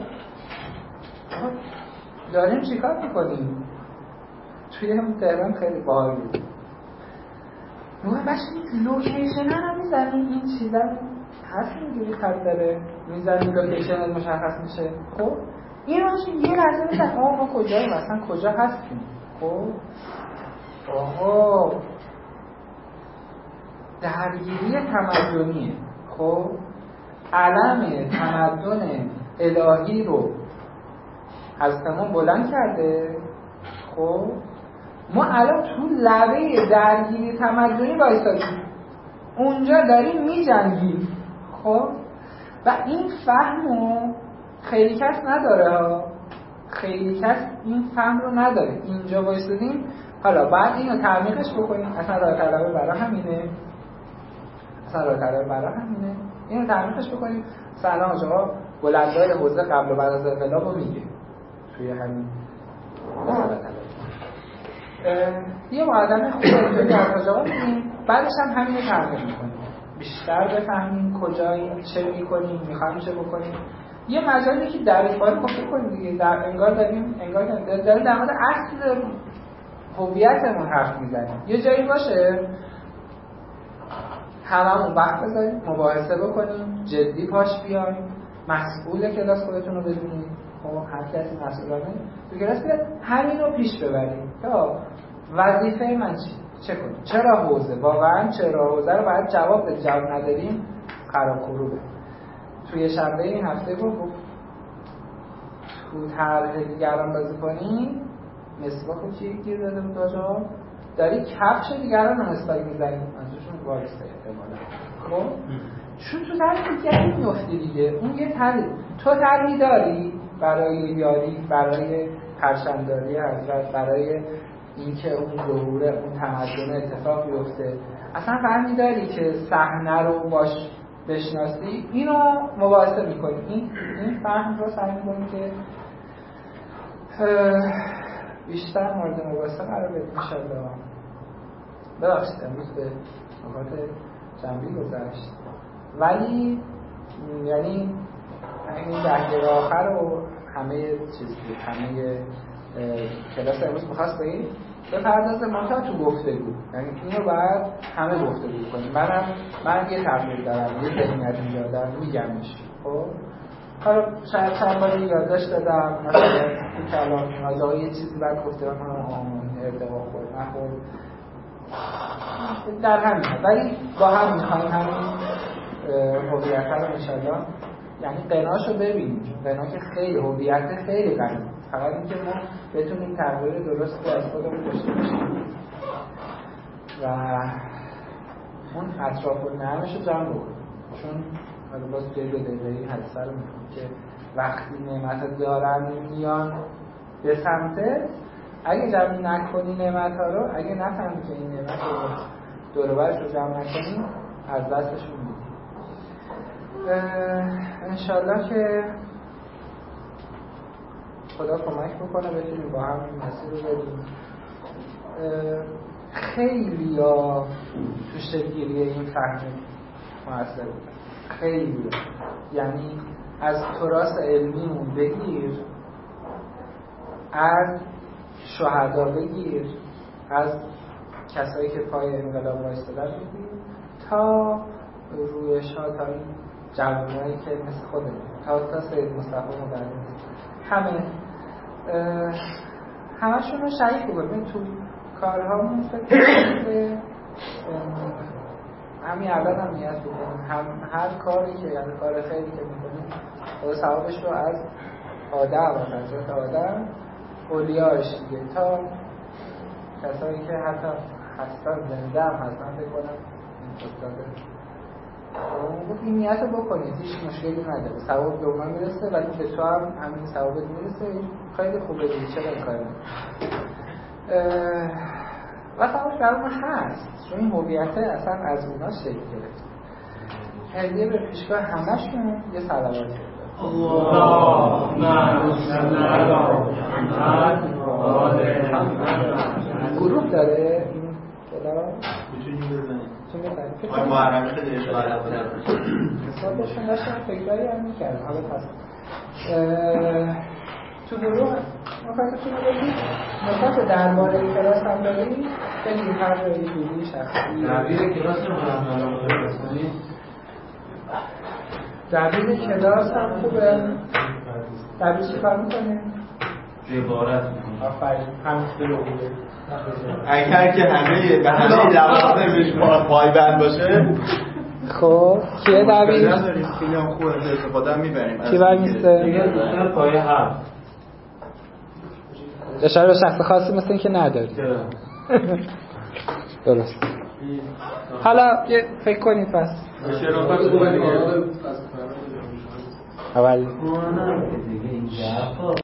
Speaker 2: داریم چیکار میکنیم توی همون تهران خیلی باحال بود نوعه بچه لوکیشن هم میزنیم این چیزا هست اینجوری خط داره میزنیم لوکیشن مشخص میشه خب این باشه یه لحظه میزن ما کجاییم اصلا کجا هستیم خب آها درگیری تمدنیه خب علم تمدن الهی رو از تمام بلند کرده خب ما الان تو لبه درگیری تمدنی وایسادیم اونجا داریم میجنگیم خب و این فهمو خیلی کس نداره خیلی کس این فهم رو نداره اینجا وایسادیم حالا بعد اینو تعمیقش بکنیم اصلا راه طلبه برای همینه اینو تعمیقش بکنیم سلام آقا بلندای حوزه قبل و بعد از انقلاب رو میگه توی همین مسئله یه معادله خوب اینطوری از کجا می‌گیم بعدش هم همین رو تعریف می‌کنیم بیشتر بفهمیم کجاییم چه می‌کنیم می‌خوایم چه بکنیم یه مجالی که در فایل فکر کنید دیگه، در انگار داریم در مورد اصل هویتمون حرف میزنیم. یه جایی باشه هممون وقت بذاریم، مباحثه بکنیم، جدی پاش بیایم، مسئول کلاس خودتون رو بدونید، خب هر کسی مسئولانه تو کلاس بیاد همین رو پیش ببریم تا وظیفه من چه کنیم، چرا حوزه، واقعا چرا حوزه رو باید جواب بدیم، جواب نداریم خراب خروبه. توی شنبه این هفته گفت تو طرح دیگران بازی کنیم، مسواک چی گیر داده بود آجا، داری کفش دیگران رو مسواک میزنیم، منظورشون وارسته احتمالا. خب چون تو طرح دیگری میفتی دیگه، اون یه طرح تو طرحی داری برای یاری، برای پرچم‌داری حضرت، برای اینکه اون ظهور اون تمدن اتفاق بیفته، اصلا فهمی داری که صحنه رو باش بشناسی، اینو مباحثه میکنی، این فهم رو سعی میکنی که بیشتر مورد مباحثه قرار بدیم انشالله. ببخشید امروز به نکات جنبی گذشت، ولی یعنی این 10 دقیقه آخر رو همه چیز بود، همه کلاس امروز میخواست بپردازه منتها تو گفتگو، یعنی اینو باید همه گفتگو کنیم. من یه تغییر دارم، یه ذهنیت اینجا دارم، میگمش. خب حالا شاید چند باری یادداشت دادم مثلا تو کلام آجا یه چیزی بعد گفته من ارتقا خورد نخورد در همین، ولی با هم میخوایم همین هویت رو انشالله، یعنی قناشو ببینیم، قنا که خیلی هویت خیلی قنا، فقط اینکه ما بتونیم تغییر درستی از خودمون داشته باشیم و اون اطراف و نرمش رو جمع بکنیم. چون باز توی 2 دقیقه این حدثه رو میکنم که وقتی نعمت دارن میان به سمتت، اگه جمع نکنی نعمت ها رو، اگه نفهمی که این نعمت رو دور و برش رو جمع نکنی، از دستشون میدی. انشالله که خدا کمک بکنه بتونیم با هم این مسیر رو بریم. خیلی ها تو شکلگیری این فهم موثر بودن، خیلی، یعنی از تراث علمیمون بگیر، از شهدا بگیر، از کسایی که پای انقلاب وایستادن بگیر، تا روی شاه، تا این جوانایی که مثل خودمون، تا سید مصطفی مدرس، همشون رو شریک بکنیم تو کارهامون. فکر کنیم که همین الان هم نیت بکنیم، هر کاری که یعنی کار خیلی که میکنیم خدا ثوابش رو از آدم و حضرت آدم اولیاش دیگه تا کسایی که حتی هستن زنده هم هستن فکر کنم این نیت رو بکنید، هیچ مشکلی نداره، ثواب به من میرسه ولی به تو هم همین ثوابت میرسه، خیلی خوبه دیگه، چرا کاری و ثوابش برامون هست، چون این هویت اصلا از اونا شکل گرفت. هدیه به پیشگاه همشون یه صلوات داره. گروه داره این کلام میتونیم بزنیم ما
Speaker 1: محرم خیلی اشغال بودن
Speaker 2: حسابشون داشتن فکرهایی هم میکردن. حالا پس تو گروه نکاتتون رو بگید، نکات درباره کلاس هم دارید بگید، هر جایی گروهی شخصی
Speaker 6: دبیر کلاس رو هم
Speaker 2: دبیر کلاس هم خوبه. دبیر چی کار میکنه؟
Speaker 6: عبارت میکنه.
Speaker 2: آفرین، همسته رو بوده.
Speaker 1: اگر که همه به همه لوازمش پایبند باشه
Speaker 2: خب کیه دبیر؟
Speaker 1: خیلی هم خوب از استفاده هم میبریم.
Speaker 2: کی برمیسته؟
Speaker 6: دیگه دوستان پایه هفت
Speaker 2: اشاره به شخص خاصی مثل این که نداری. درست. حالا فکر کنید پس
Speaker 6: شرافت خوبه دیگه
Speaker 2: اول